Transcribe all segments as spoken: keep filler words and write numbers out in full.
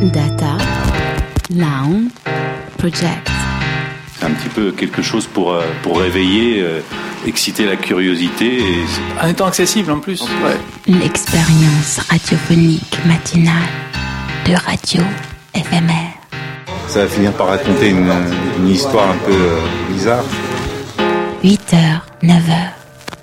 Data Lounge Project. C'est un petit peu quelque chose pour, pour réveiller, euh, exciter la curiosité et c'est... en étant accessible en plus. Ouais. L'expérience radiophonique matinale de Radio Éphémère. Ça va finir par raconter une, une histoire un peu euh, bizarre. huit heures, neuf heures.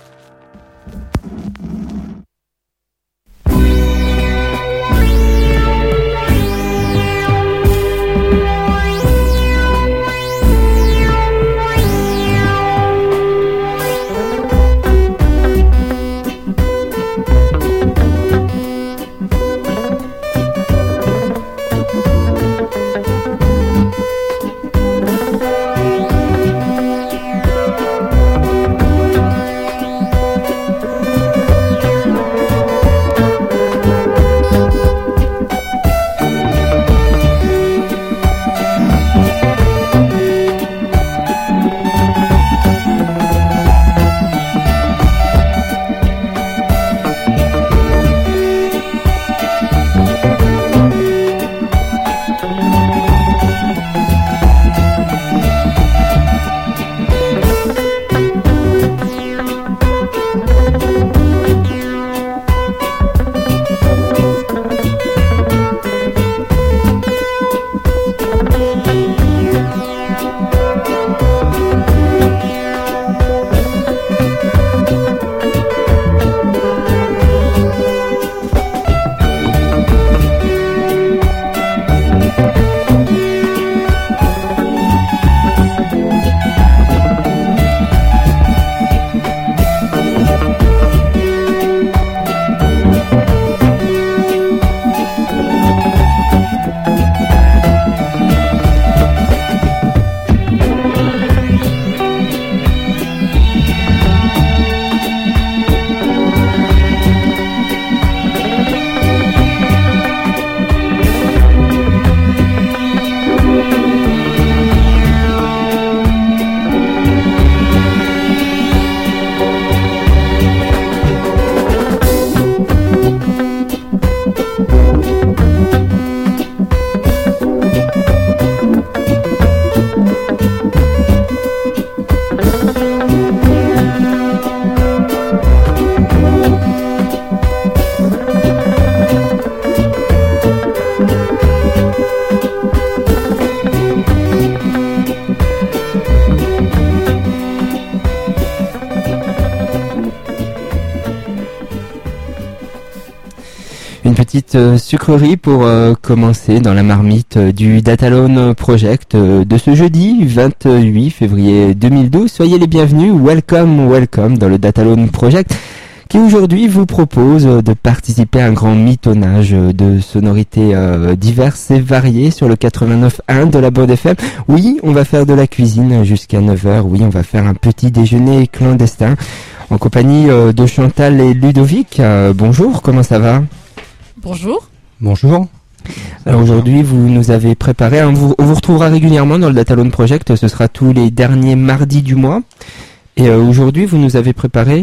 Petite sucrerie pour euh, commencer dans la marmite euh, du Datalone Project euh, de ce jeudi vingt-huit février deux mille douze. Soyez les bienvenus, welcome, welcome dans le Datalone Project qui aujourd'hui vous propose euh, de participer à un grand mitonnage euh, de sonorités euh, diverses et variées sur le quatre-vingt-neuf point un de la bande F M. Oui, on va faire de la cuisine jusqu'à neuf heures, oui, on va faire un petit déjeuner clandestin en compagnie euh, de Chantal et Ludovic. Euh, bonjour, comment ça va ? Bonjour. Bonjour. Alors aujourd'hui, vous nous avez préparé, on vous, on vous retrouvera régulièrement dans le Datalone Project, ce sera tous les derniers mardis du mois. Et euh, aujourd'hui, vous nous avez préparé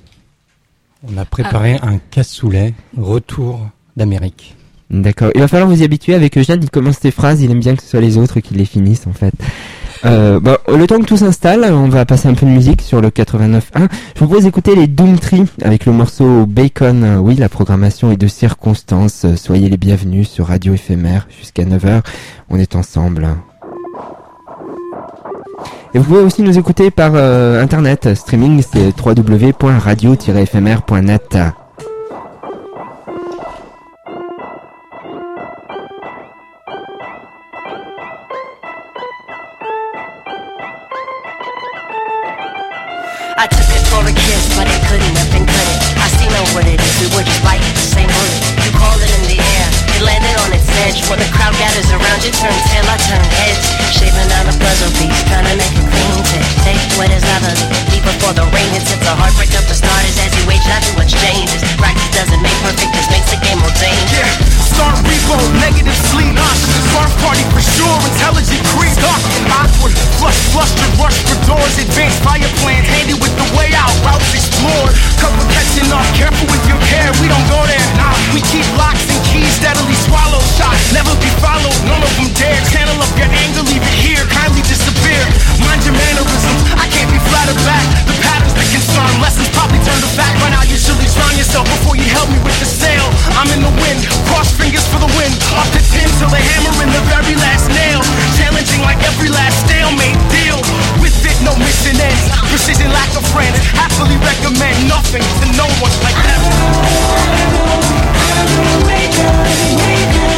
On a préparé ah. un cassoulet, retour d'Amérique. D'accord, il va falloir vous y habituer avec Eugène, il commence ses phrases, il aime bien que ce soit les autres qui les finissent en fait. Euh, bon, le temps que tout s'installe, on va passer un peu de musique sur le quatre-vingt-neuf point un. Je vous propose d'écouter les Doomtree avec le morceau Bacon. Oui, la programmation est de circonstance. Soyez les bienvenus sur Radio Éphémère jusqu'à neuf heures. On est ensemble. Et vous pouvez aussi nous écouter par euh, internet. Streaming, c'est w w w point radio tiret f m r point net. I took it for a kiss, but it couldn't have been cut it. I see know what it is, we were just like the same bullet. You called it in the air, it landed on its edge. When the crowd gathers around you, turn tail, I turn heads. Shaving down a puzzle piece, trying to make a clean take. Take what is out of it, leave before the rain hits. It's a heartbreaker for starters as you age, not too much changes. Practice doesn't make perfect, this makes the game more dangerous. Yeah. Start repo, negative sleep. Spark party for sure, intelligent creep. Dark and awkward, flush, flustered, rush for doors. Advanced fire plans, handy with the way out. Routes explored, cover catching off. Careful with your care, we don't go there. Nah, we keep locks and keys steadily swallow shots. Never be followed. Cross fingers for the win. Up to ten till the hammer in the very last nail. Challenging like every last stalemate deal. With it, no missing ends. Precision, lack of friends. Happily recommend nothing to no one like that. Wake up, wake up,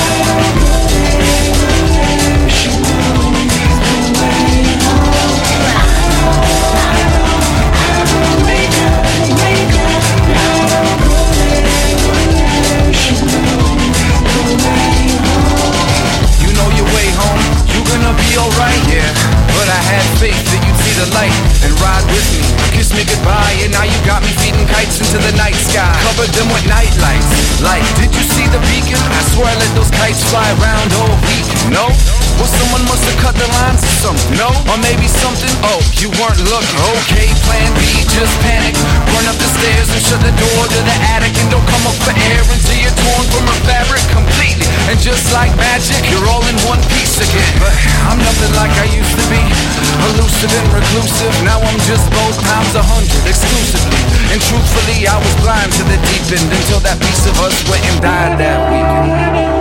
you know your way home, you're gonna be alright, yeah. But I had faith that you'd see the light and ride with me. Kiss me goodbye, and now you got me feeding kites into the night sky. Covered them with night lights. Like, did you see the beacon? I swear I let those kites fly around all week. No? Well, someone must have cut the lines or something. No? Or maybe something? Oh, you weren't looking. Okay, plan B, just panic. Run up the stairs and shut the door to the attic. And don't come up for air until you're torn from a fabric completely. And just like magic, you're all in one piece again. But I'm nothing like I used to be. Elusive and reclusive. Now I'm just both times a hundred exclusively. And truthfully, I was blind to the deep end until that piece of us went and died that weekend.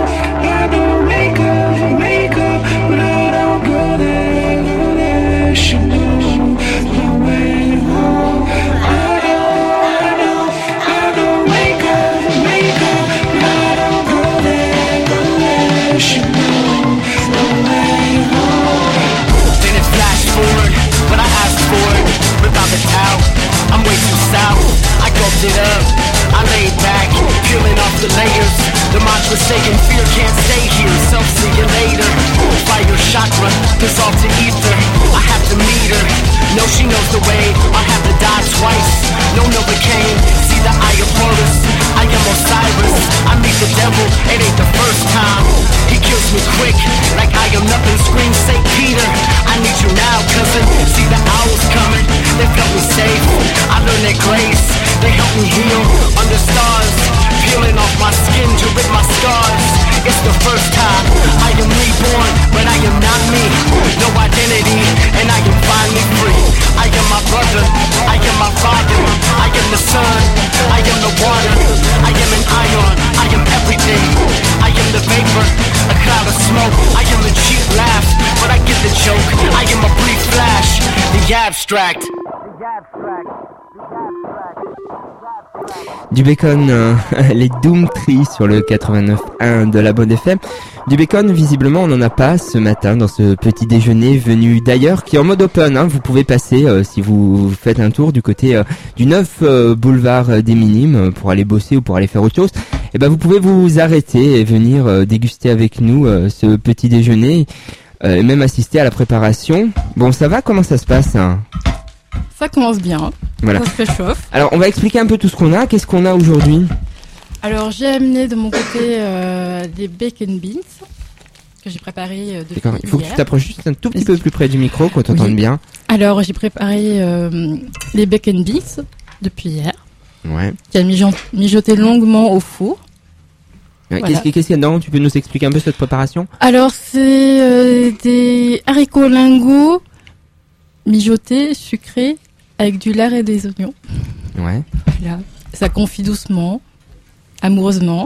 I don't make up, make up, but I don't go there, go there. She knows the way home. I don't, I don't, I don't make up, make up, but I don't go there, go there. She knows the way home. Then it flashed forward, but I asked for it. Rip out the towel, I'm way too south. I gulped it up, I laid back, peeling off the layers. The mantra saying fear can't stay here, self-see you later. Fire chakra, dissolve to ether. I have to meet her, no she knows the way. I have to die twice, no Novocaine. See the eye of Horus, I am Osiris. I meet the devil, it ain't the first time. He kills me quick, like I am nothing. Scream Saint Peter, I need you now cousin. See the owls coming, they felt me safe. I learned their grace, they help me heal under stars. Peeling off my skin to rid my scars. It's the first time I am reborn, but I am not me. No identity, and I am finally free. I am my brother, I am my father. I am the sun, I am the water. I am an ion, I am everything. I am the vapor, a cloud of smoke. I am the cheap laugh, but I get the joke. I am a brief flash, the abstract. The abstract. Du Bacon, euh, les Doom Tree sur le quatre-vingt-neuf un de la Bonne F M. Du Bacon, visiblement, on n'en a pas ce matin dans ce petit déjeuner venu d'ailleurs, qui est en mode open. Hein. Vous pouvez passer, euh, si vous faites un tour du côté euh, du neuf euh, boulevard des Minimes euh, pour aller bosser ou pour aller faire autre chose. Et ben, vous pouvez vous arrêter et venir euh, déguster avec nous euh, ce petit déjeuner euh, et même assister à la préparation. Bon, ça va? Comment ça se passe hein? Ça commence bien, voilà. Ça se réchauffe. Alors, on va expliquer un peu tout ce qu'on a. Qu'est-ce qu'on a aujourd'hui? Alors, j'ai amené de mon côté euh, des bacon beans que j'ai préparés euh, depuis D'accord. Il faut hier. que tu t'approches juste un tout petit peu plus près du micro, qu'on t'entende oui. bien. Alors, j'ai préparé euh, les bacon beans depuis hier. Ouais. J'ai mijo- mijoté longuement au four. Ouais, Voilà. Qu'est-ce, qu'est-ce qu'il y a dedans? Tu peux nous expliquer un peu cette préparation? Alors, c'est euh, des haricots lingots mijotés, sucrés, avec du lard et des oignons. Ouais. Voilà. Ça confit doucement, amoureusement.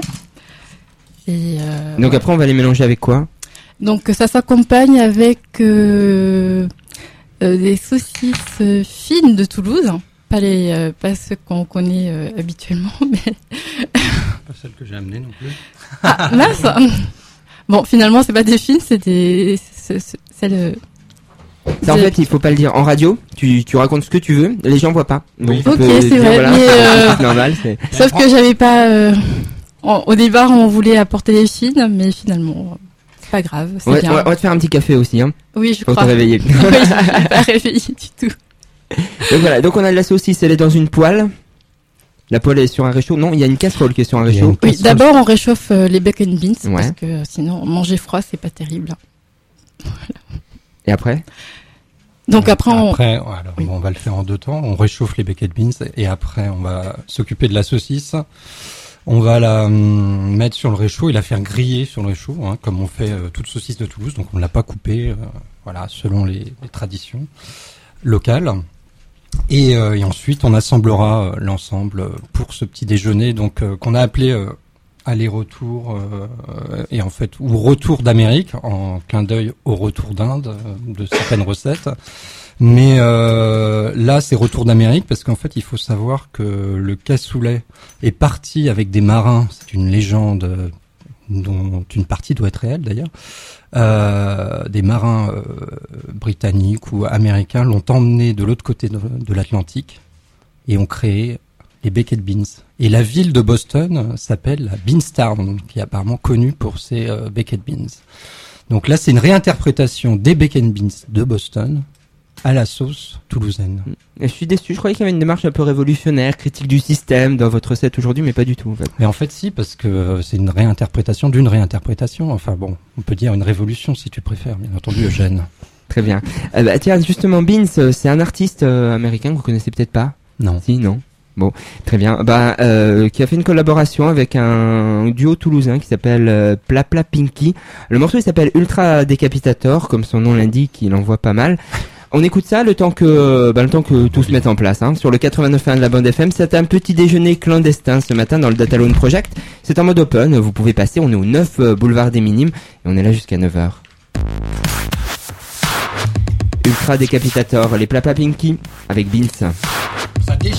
Et euh, Donc ouais. après, on va les mélanger avec quoi? Donc ça s'accompagne avec euh, euh, des saucisses fines de Toulouse, pas les, euh, pas ceux qu'on connaît euh, habituellement, mais Pas celle que j'ai amenée non plus. ah mince. Bon, finalement, c'est pas des fines, c'est des, c'est, c'est, c'est le. Ça, en fait, il faut pas le dire en radio. Tu, tu racontes ce que tu veux. Les gens voient pas. Donc, Oui. tu Ok, peux c'est dire, vrai, voilà, mais, euh, c'est normal. C'est... Sauf que j'avais pas. Euh, en- au départ, on voulait apporter les fines, mais finalement, c'est pas grave, c'est Ouais, bien. on, va, on va te faire un petit café aussi, hein. Oui, je Pour te crois. réveiller. Oui, je suis pas réveillée du tout. Donc voilà. Donc on a de la saucisse. Elle est dans une poêle. La poêle est sur un réchaud. Non, il y a une casserole qui est sur un Il y a réchaud. une Oui, casserole. d'abord, on réchauffe euh, les bacon beans, Ouais. parce que euh, sinon, manger froid, c'est pas terrible. Et après? Donc après, on... Après, alors, Oui. on va le faire en deux temps. On réchauffe les bacon beans et après, on va s'occuper de la saucisse. On va la hum, mettre sur le réchaud et la faire griller sur le réchaud, hein, comme on fait euh, toute saucisse de Toulouse. Donc, on l'a pas coupée, euh, voilà, selon les, les traditions locales. Et, euh, et ensuite, on assemblera euh, l'ensemble pour ce petit déjeuner, donc euh, qu'on a appelé euh, aller-retour euh, et en fait ou retour d'Amérique en clin d'œil au retour d'Inde euh, de certaines recettes. Mais euh, là, c'est retour d'Amérique parce qu'en fait, il faut savoir que le cassoulet est parti avec des marins. C'est une légende dont une partie doit être réelle d'ailleurs. Euh, des marins euh, britanniques ou américains l'ont emmené de l'autre côté de, de l'Atlantique et ont créé les Baked Beans. Et la ville de Boston s'appelle la Beanstown, qui est apparemment connue pour ses euh, Baked Beans. Donc là, c'est une réinterprétation des Baked Beans de Boston à la sauce toulousaine. Je suis déçu, je croyais qu'il y avait une démarche un peu révolutionnaire, critique du système dans votre recette aujourd'hui, mais pas du tout en fait. Mais en fait si, parce que c'est une réinterprétation d'une réinterprétation. Enfin bon, on peut dire une révolution si tu préfères, bien entendu Eugène. Très bien. Euh, bah, tiens, justement, Beans, c'est un artiste euh, américain que vous connaissez peut-être pas ? Non. Si, non. Bon, très bien. Bah, euh, qui a fait une collaboration avec un duo toulousain qui s'appelle euh, Pla Pla Pinky. Le morceau il s'appelle Ultra Décapitator, comme son nom l'indique, il envoie pas mal. On écoute ça le temps que, bah, le temps que tout se mette en place, hein. Sur le quatre-vingt-neuf point un de la bande F M, c'est un petit déjeuner clandestin ce matin dans le Datalone Project. C'est en mode open, vous pouvez passer, on est au neuf boulevard des Minimes et on est là jusqu'à neuf heures. Ultra Décapitator, les Pla Pla Pinky avec Beans. Ça déchire.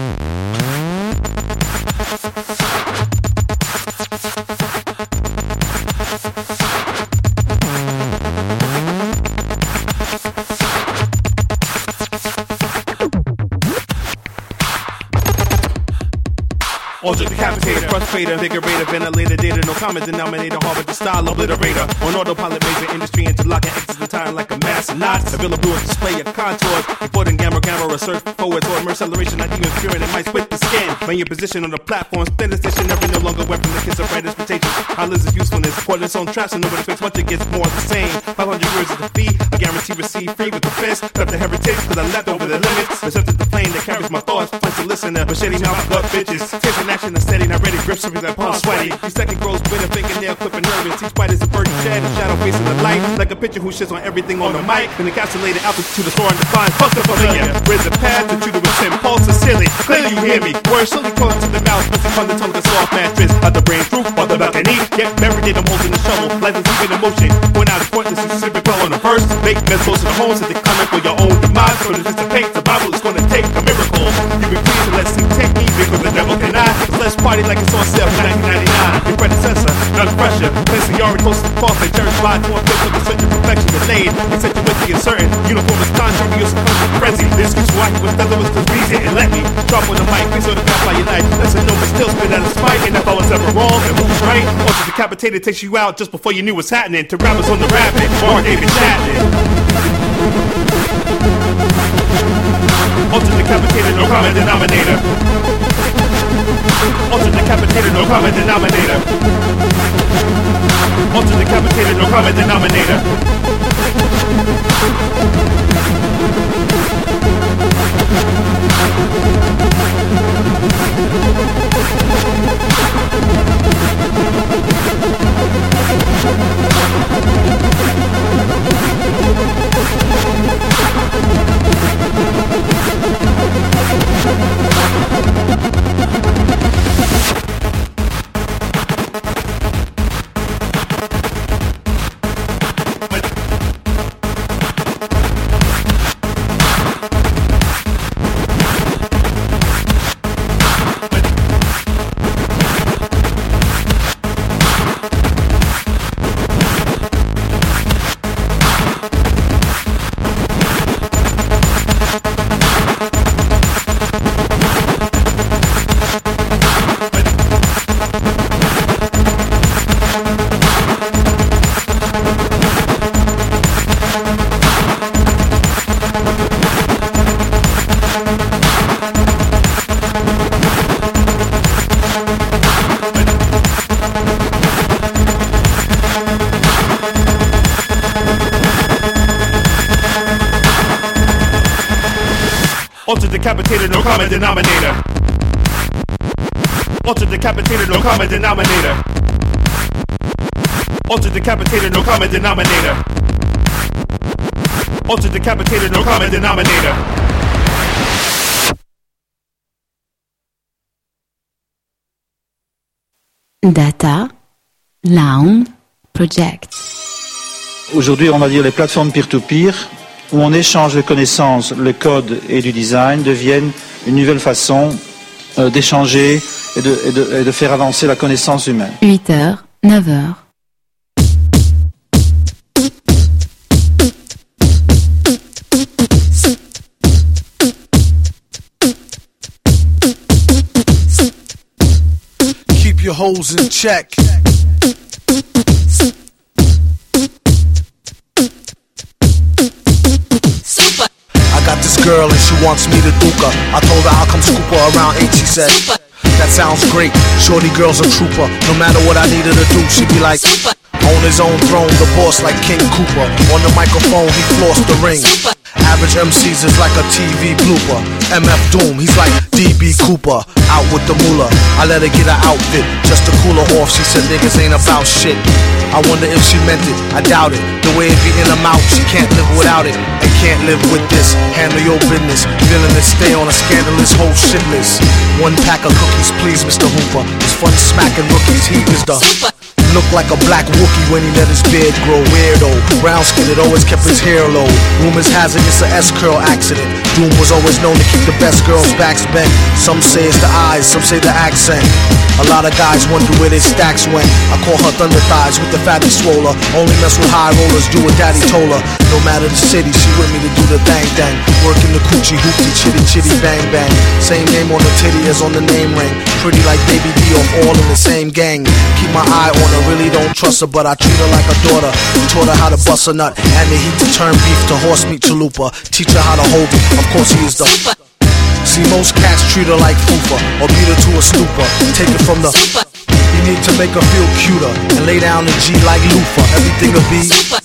Ultra decapitator, frustrator, invigorator, ventilator, data, no common denominator, hard with the style obliterator. On autopilot, major industry, interlocking, exits the time like a mass of knots. Available to display your contours, reporting gamma, gamma, research forward toward more acceleration, not even fearing it might split the skin. When your position on the platform, split a stationary, no longer weapon, the kiss of right expectations. How lives its usefulness, according to its own traps, and nobody fix much it gets more of the same. five hundred years of defeat, I guarantee receive free with the fist. Left the heritage, cause I left over the limits. Accepted the plane that carries my thoughts, punch the listener, machete mouth, gut bitches. Taking action and steady, not ready, grip something that palm sweaty. Each second grows with a fingernail clipping nervous. Each bite is a bird shed, a shadow facing the light. Like a pitcher who shits on everything on the mic. An encapsulated altitude of soaring defined. Fuck the familiar. Where's the path to do with impulse or silly? Clearly you hear me. Words slowly crawling to the mouth, missing from the tongue, the soft mattress. Out the brain's roof, or the balcony. Get buried in, I'm holding the shovel. Life is even in motion. Point out is pointless, you slip well on the first. Make men close to the homes that they come for your own demise. So to dissipate, the Bible is gonna take a miracle. You be pleased to let see take me because the devil cannot. Let's party like it's on sale for nineteen ninety-nine. Your predecessor, none pressure. Placing your toast to false and cherish by to a place of such a perfection delayed. It's such a wicked and certain. Uniform is contrary, you're supposed to frenzy. The excuse why he was done was to reason and let me drop on the mic. Please so the path by your life. Listen, no, but still spit out a spite. And if I was ever wrong, and who's right? Ultra decapitated takes you out just before you knew what's happening. To rappers on the rapid, Mark David Chapman. Ultra decapitated, no common denominator. Ultra decapitated, no common denominator. Ultra decapitated, no common denominator. Ultra decapitated, no common denominator. Ultra decapitated, no common denominator. Ultra decapitated, no common denominator. Ultra decapitated, no common denominator. Data Lounge Project. Aujourd'hui, on va dire les plateformes peer-to-peer, où on échange de connaissances, le code et du design deviennent une nouvelle façon euh, d'échanger et de, et, de, et de faire avancer la connaissance humaine. huit heures, neuf heures. Keep your hoes in check. I got this girl and she wants me to duke her. I told her I'll come scoop her around eight, she said. That sounds great, shorty girl's a trooper. No matter what I need her to do, she be like, on his own throne, the boss like King Cooper. On the microphone, he flossed the ring. Average M Cs is like a T V blooper. M F Doom, he's like D B Cooper. Out with the moolah, I let her get her outfit just to cool her off. She said niggas ain't about shit. I wonder if she meant it, I doubt it. The way it be in her mouth, she can't live without it. And can't live with this, handle your business. Villainous, stay on a scandalous whole shit list. One pack of cookies, please, Mister Hooper. It's fun smacking rookies, he is the looked like a black Wookie when he let his beard grow. Weirdo, brown skinned, always kept his hair low. Rumors has it it's a S-curl accident. Doom was always known to keep the best girls' backs bent. Some say it's the eyes, some say the accent. A lot of guys wonder where their stacks went. I call her thunder thighs with the fatty swoller. Only mess with high rollers, do what daddy told her. No matter the city, she with me to do the bang bang. Working the coochie hoopty, chitty chitty bang bang. Same name on the titty as on the name ring. Pretty like Baby D off all in the same gang. Keep my eye on her, really don't trust her, but I treat her like a daughter. Taught her how to bust a nut and the heat to turn beef to horse meat chalupa. Teach her how to hold it, of course he is the see most cats treat her like fufa or beat her to a stupor. Take it from the you need to make her feel cuter and lay down the G like loofah. Everything'll be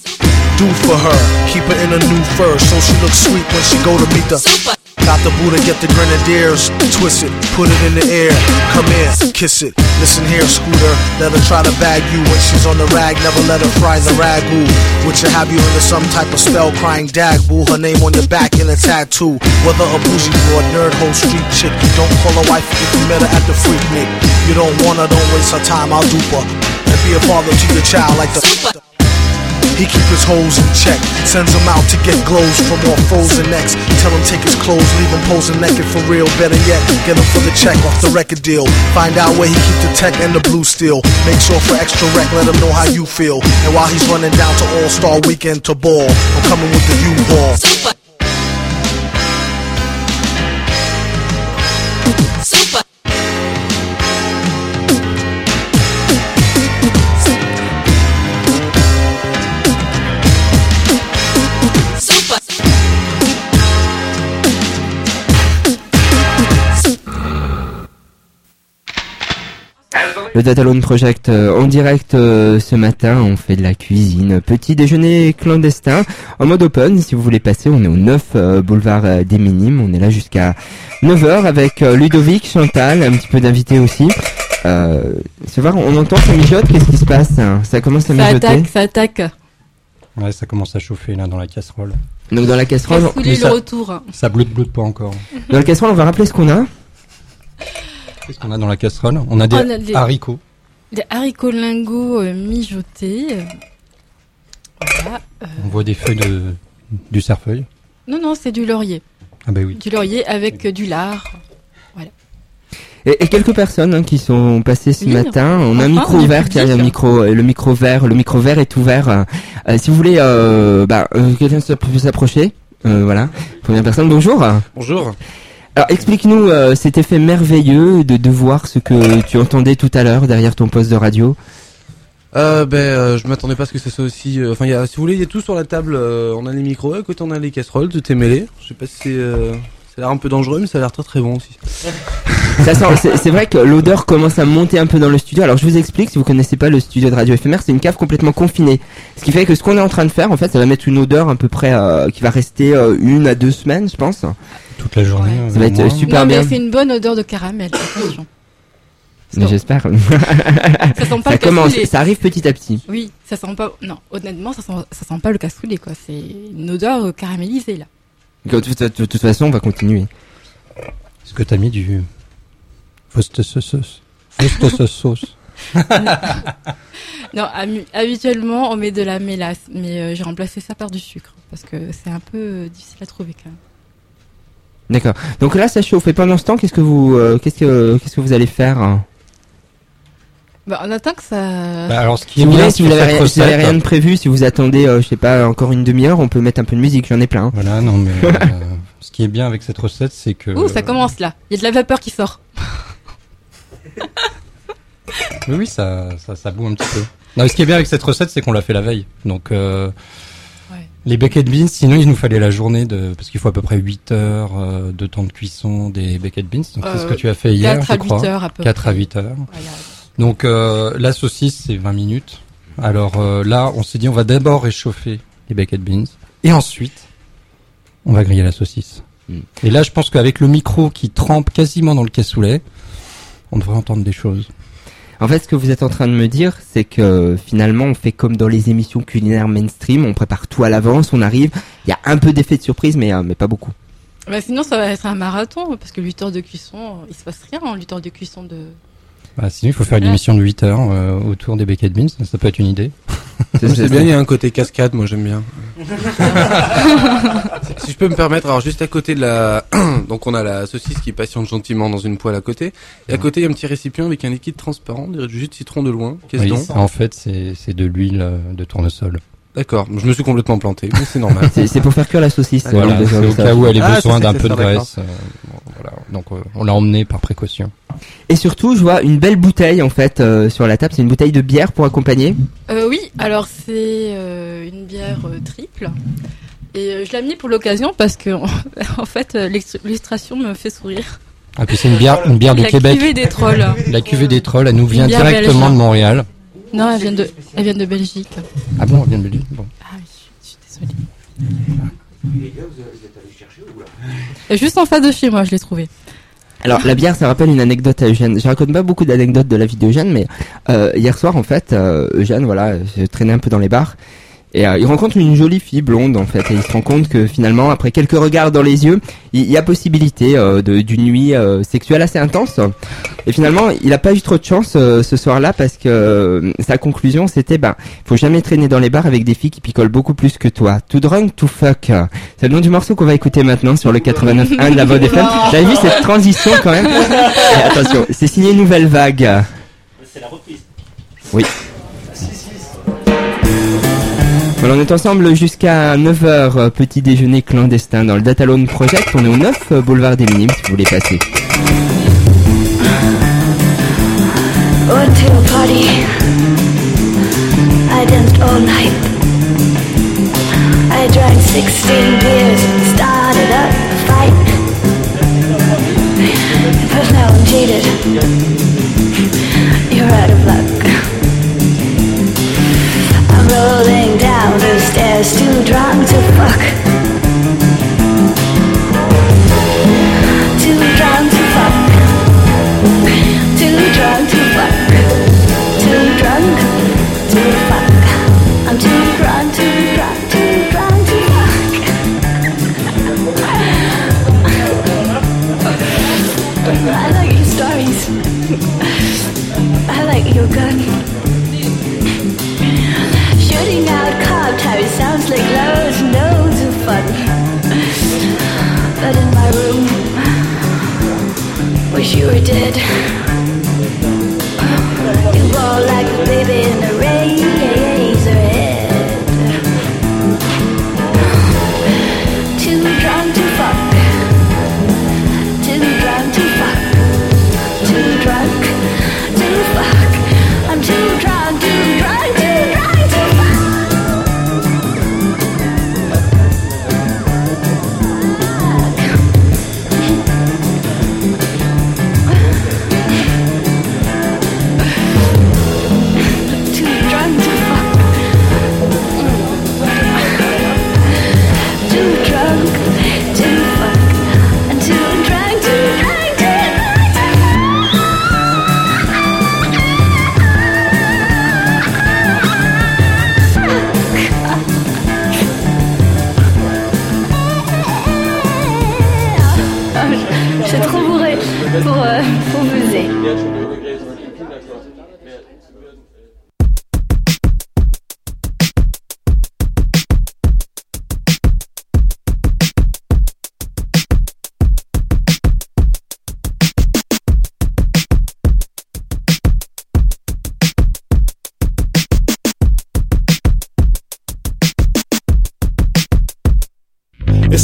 do for her. Keep her in a new fur so she looks sweet when she go to meet the got the Buddha, get the grenadiers, twist it, put it in the air, come here, kiss it. Listen here, Scooter, let her try to bag you when she's on the rag, never let her fry the ragu. Which will have you into some type of spell crying dag boo. Her name on your back in a tattoo. Whether a bougie broad, nerd, hoe, street chick, don't call her wife if you met her at the freak nick. You don't want her, don't waste her time, I'll dupe her. And be a father to your child like the he keep his hoes in check, sends them out to get glows from all frozen necks. Tell him take his clothes, leave him posing naked for real. Better yet, get him for the check off the record deal. Find out where he keep the tech and the blue steel. Make sure for extra rec, let him know how you feel. And while he's running down to All-Star Weekend to ball, I'm coming with the U-Ball. Le Datalone Project euh, en direct euh, ce matin, on fait de la cuisine, petit déjeuner clandestin en mode open. Si vous voulez passer, on est au neuf euh, boulevard euh, des Minimes, on est là jusqu'à neuf heures avec euh, Ludovic, Chantal, un petit peu d'invités aussi. Euh, c'est vrai, on entend ça mijote, qu'est-ce qui se passe hein? Ça commence à ça mijoter. attaque, ça attaque. Ouais, ça commence à chauffer là dans la casserole. Donc dans la casserole, Cassoulet, ça, le retour. Ça bloute bloute pas encore. Dans la casserole, on va rappeler ce qu'on a. Qu'est-ce qu'on a dans la casserole? On a des on a des, haricots. Des haricots lingots euh, mijotés. Voilà. Euh... On voit des feuilles de du cerfeuil. Non, non, c'est du laurier. Ah bah oui. Du laurier avec euh, du lard. Voilà. Et, et quelques personnes hein, qui sont passées ce oui, matin. On a enfin, un micro ouvert, qui a un micro, le micro vert, le micro vert est ouvert. Euh, si vous voulez, euh, bah, euh, quelqu'un peut s'approcher. Euh, voilà. Première personne. Bonjour. Bonjour. Alors explique-nous euh, cet effet merveilleux de, de voir ce que tu entendais tout à l'heure derrière ton poste de radio. Euh, ben, euh, je m'attendais pas à ce que ça soit aussi. Euh, enfin, il y a, si vous voulez, il y a tout sur la table. Euh, on a les micros, à côté on a les casseroles, tout est mêlé. Je sais pas si c'est, euh, ça a l'air un peu dangereux, mais ça a l'air très très bon aussi. Ça sent, c'est, c'est vrai que l'odeur commence à monter un peu dans le studio. Alors je vous explique, si vous connaissez pas le studio de Radio Éphémère, c'est une cave complètement confinée. Ce qui fait que ce qu'on est en train de faire, en fait, ça va mettre une odeur à peu près euh, qui va rester euh, une à deux semaines, je pense. Toute la journée. Ouais. Ça va être moins. super non, bien. Mais c'est une bonne odeur de caramel. Attention. Mais j'espère. Ça sent pas ça le commence, cassoulet. ça arrive petit à petit. Oui, ça sent pas. Non, honnêtement, ça sent, ça sent pas le cassoulet, quoi. C'est une odeur caramélisée là. De toute, de, de toute façon, on va continuer. Est-ce que t'as mis du Worcestershire sauce? Worcestershire sauce. Non, ami- habituellement, on met de la mélasse, mais euh, j'ai remplacé ça par du sucre parce que c'est un peu euh, difficile à trouver quand même. D'accord. Donc là, ça chauffe. Et pendant ce temps, qu'est-ce que vous, euh, qu'est-ce que, qu'est-ce que vous allez faire hein Bah, on attend que ça. Bah, alors, ce qui Si est vous, bien voulez, si sur vous avez, cette rien- si vous avez recette- rien de prévu, si vous attendez, euh, je sais pas, encore une demi-heure, on peut mettre un peu de musique. J'en ai plein. hein. Voilà, non, mais euh, ce qui est bien avec cette recette, c'est que. Ouh, ça commence là. Il y a de la vapeur qui sort. Oui, oui, ça, ça, ça boue un petit peu. Non, mais ce qui est bien avec cette recette, c'est qu'on l'a fait la veille. Donc, euh, Ouais. les baked beans, sinon il nous fallait la journée de, parce qu'il faut à peu près huit heures euh, de temps de cuisson des baked beans. Donc, c'est ce Euh, que tu as fait hier, quatre je à crois. huit heures à peu quatre près. à huit heures. Ouais, y a- Donc, euh, la saucisse, c'est vingt minutes. Alors euh, là, on s'est dit, on va d'abord réchauffer les baked beans. Et ensuite, on va griller la saucisse. Mm. Et là, je pense qu'avec le micro qui trempe quasiment dans le cassoulet, on devrait entendre des choses. En fait, ce que vous êtes en train de me dire, c'est que finalement, on fait comme dans les émissions culinaires mainstream, on prépare tout à l'avance, on arrive, il y a un peu d'effet de surprise, mais, euh, mais pas beaucoup. Bah, sinon, ça va être un marathon parce que huit heures de cuisson, il se passe rien en huit heures de cuisson de. Bah, sinon, il faut faire une Ouais. émission de huit heures euh, autour des baked beans, ça, ça peut être une idée. C'est, c'est bien, il y a un côté cascade, moi j'aime bien. Si je peux me permettre, alors juste à côté de la, donc on a la saucisse qui patiente gentiment dans une poêle à côté, et à côté il y a un petit récipient avec un liquide transparent, on dirait du jus de citron de loin. Qu'est-ce Oui, donc en fait, c'est, c'est de l'huile euh, de tournesol. D'accord, je me suis complètement planté, mais c'est normal. C'est, c'est pour faire cuire la saucisse. Voilà, euh, c'est de au ça. cas où elle ait Ah, besoin c'est d'un ça, peu de c'est ça, graisse. euh, bon, voilà. Donc, euh, on l'a emmené par précaution. Et surtout, je vois une belle bouteille en fait euh, sur la table. C'est une bouteille de bière pour accompagner. Euh, oui, alors c'est euh, une bière euh, triple. Et euh, je l'ai amenée pour l'occasion parce que en fait euh, l'illustration me fait sourire. Ah, puis c'est une bière, une bière de La Québec. cuvée des trolls. La cuvée des trolls, elle nous Une vient bière directement belge. de Montréal. Non, elle vient de, elle vient de Belgique. Ah bon, elle vient de Belgique. Bon. Ah oui, je suis désolée. Et juste en face de chez moi, je l'ai trouvée. Alors la bière, ça rappelle une anecdote à Eugène. Je raconte pas beaucoup d'anecdotes de la vie d'Eugène, mais euh, hier soir en fait, euh, Eugène, voilà, je traînais un peu dans les bars. Et euh, il rencontre une jolie fille blonde en fait, et il se rend compte que finalement, après quelques regards dans les yeux, il y a possibilité euh, de, d'une nuit euh, sexuelle assez intense. Et finalement, il a pas eu trop de chance euh, ce soir-là parce que euh, sa conclusion c'était, ben, faut jamais traîner dans les bars avec des filles qui picolent beaucoup plus que toi. Too drunk, too fuck. C'est le nom du morceau qu'on va écouter maintenant sur le quatre-vingt-neuf point un de la Bode F M. J'avais vu cette transition quand même. Et attention, c'est signé Nouvelle Vague. C'est la reprise. Oui. Voilà, on est ensemble jusqu'à neuf heures, euh, petit déjeuner clandestin dans le Datalone Project. On est au neuf euh, boulevard des Minimes si vous voulez passer. Went to a party. I danced all night. I drank sixteen beers and started up a fight. But now I'm jaded. You're out of luck. I'm rolling down the stairs, too drunk to fuck. Too drunk to fuck. Too drunk to fuck. Too drunk to fuck. I'm too drunk, too drunk, too drunk to fuck. I like your stories. I like your gun. Shooting out cop tires sounds like loads and loads of fun. But in my room, wish you were dead. You roll like a baby in a razor head. Too drunk to fuck. Too drunk to fuck. Too drunk to fuck. I'm too drunk, too drunk, too drunk to fuck. Too drunk to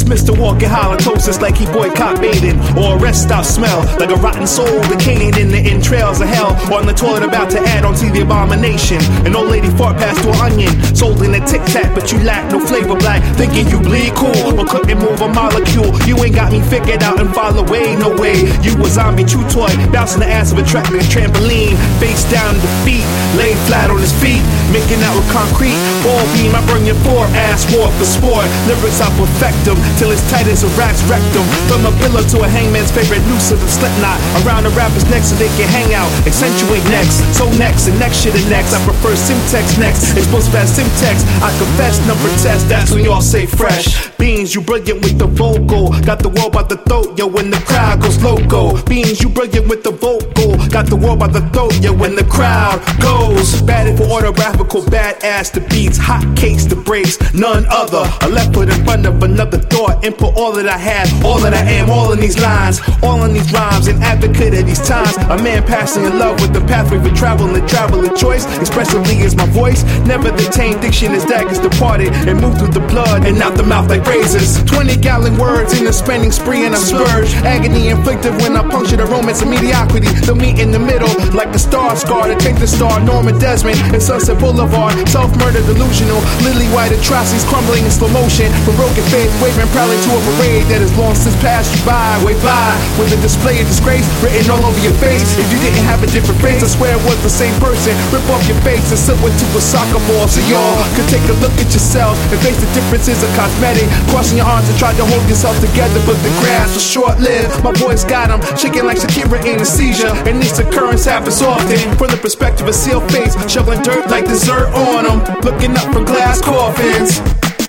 Dismissed to walk in halitosis like he boycott bathing. Or arrest style smell like a rotten soul decaying in the entrails of hell. Or on the toilet about to add on to the abomination. An old lady fart past to an onion, sold in a tic tac, but you lack no flavor black. Thinking you bleed cool, or couldn't move a molecule. You ain't got me figured out and fall away, no way. You a zombie chew toy, bouncing the ass of a track like a trampoline. Face down to the feet, laid flat on his feet, making out with concrete. Ball beam, I burn your floor, ass war for sport. Lyrics I perfect them, till it's tight as a rat's rectum. From a pillow to a hangman's favorite noose of the slip knot. Around the rapper's neck so they can hang out, accentuate next. So next, and next shit and next. I prefer Simtex next, explosive as Simtex. I confess, number test, that's when y'all say fresh. Beans, you brilliant with the vocal. Got the world by the throat, yo, when the crowd goes loco. Beans, you brilliant with the vocal. Got the world by the throat, yo, when the crowd goes. Batted for autographical, badass the beats. Hot cakes the breaks, none other. I left foot in front of another thought. Input all that I have, all that I am, all in these lines. All in these rhymes, an advocate of these times. A man passing in love with the pathway for travel and travel of choice. Expressively is my voice. Never the tame diction as daggers departed and moved through the blood and out the mouth like razors. twenty gallon words in a spending spree and I splurge. Agony inflicted when I puncture the romance of mediocrity. They'll meet in the middle like a star scar to take the star. Norman Desmond and Sunset Boulevard. Self-murder delusional. Lily white atrocities crumbling in slow motion. From broken faith waving proudly to a parade that has long since passed you by. Way by with a display of disgrace written all over your face. If you didn't have a different face, I swear it was the same person. Rip off your face and slip into a soccer ball so y'all could take a look at yourself and face the differences of cosmetic. Crossing your arms and try to hold yourself together, but the grass was short-lived. My boys got him, shaking like Shakira in a seizure. And this occurrence happens often. From the perspective of sealed face, shoveling dirt like dessert on them. Looking up from glass coffins.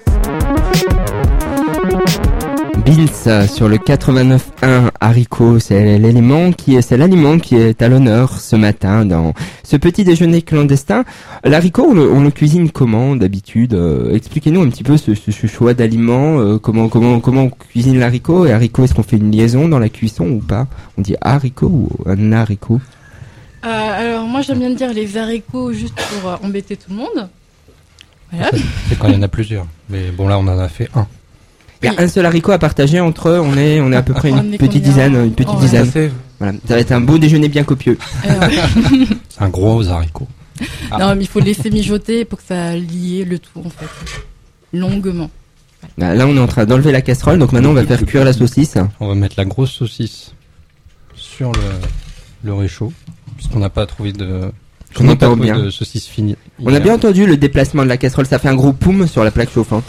Beans sur le quatre-vingt-neuf un haricot, c'est l'élément qui est, c'est l'aliment qui est à l'honneur ce matin dans ce petit déjeuner clandestin. L'haricot, on le, on le cuisine comment d'habitude? euh, Expliquez-nous un petit peu ce, ce, ce choix d'aliments. Euh, comment, comment, comment on cuisine l'haricot? Et haricot, est-ce qu'on fait une liaison dans la cuisson ou pas? On dit haricot ou un haricot? Euh, alors moi j'aime bien dire les haricots juste pour euh, embêter tout le monde. Voilà. C'est, c'est quand il y en a plusieurs. Mais bon là on en a fait un. Il y a un seul haricot à partager entre eux, on est, on est à peu près une petite dizaine, une petite oh, dizaine. Ouais. Voilà, ça va être un beau déjeuner bien copieux. Euh, C'est un gros haricot. Ah. Non, mais il faut laisser mijoter pour que ça lie le tout en fait, longuement. Là, on est en train d'enlever la casserole, donc maintenant on va faire cuire la saucisse. On va mettre la grosse saucisse sur le, le réchaud, puisqu'on n'a pas trouvé de, On n'a pas entend trouvé bien. de saucisse finie. On a bien entendu le déplacement de la casserole, ça fait un gros poum sur la plaque chauffante.